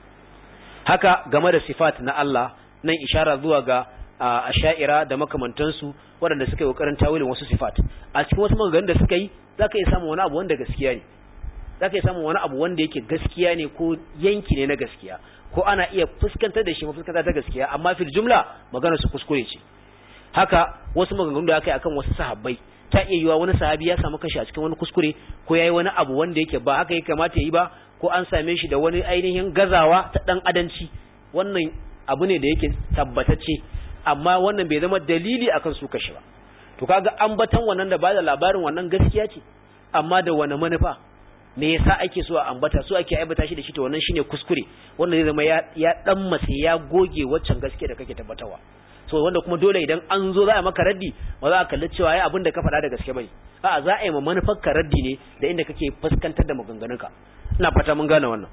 haka game da sifat na Allah nan ishara zuwa ga asha'ira da makamantansu waɗanda suka yi kokarin tawilin wasu sifat a cikin wasu maganganun da suka yi zaka iya samun wani abu wanda gaskiya ne zaka iya samun wani abu wanda yake gaskiya ne ko yanki ne na gaskiya ko ana iya fuskantar da shi mafuskanta ta gaskiya amma fil jumla magana su kuskure ce haka wasu maganganun da aka yi akan wasu sahabbai ta iya yiwa wani sahabi ya samu kanshi a cikin wani kuskure ko yayi wani abu wanda yake ba haka ya kamata yi ba ko an same shi da wani ainihin gazawa ta dan adanci wannan abu ne da yake tabbatacce amma wannan bai zama dalili akan su kashi ba to kaga ambatan wannan da ba da labarin wannan gaskiya ce amma da wani manufa me yasa ake so a ambata so ake aibata shi da shi to wannan shine kuskure wanda zai zama ya ya dan mace ya goge waccan gaskiya da kake tabbatawa so wanda kuma dole idan an zo za a maka raddi ba za a kalli cewa ai abin da ka faɗa da gaske bane a'a za a yi ma manufar ka raddi ne da inda kake fuskantar da maganganunka ina fata mun gane wannan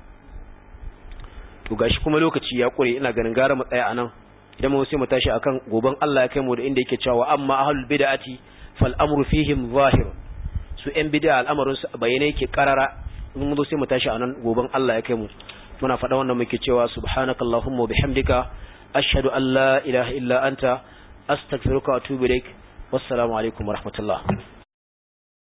to gashi kuma lokaci ya kure ina ganin gara mu tsaya anan idan mu sai mu tashi akan goban Allah ya kai mu da inda yake cewa amma ahlul bid'ati fal amru fihim zahir su yan bid'a al'amarin su bayyane yake karara mun zo sai mu tashi anan goban Allah ya kai mu muna faɗa wannan muke cewa subhanakallahumma wa bihamdika ashhadu an la ilaha illa anta astaghfiruka wa atubu ilaik wassalamu alaikum wa rahmatullah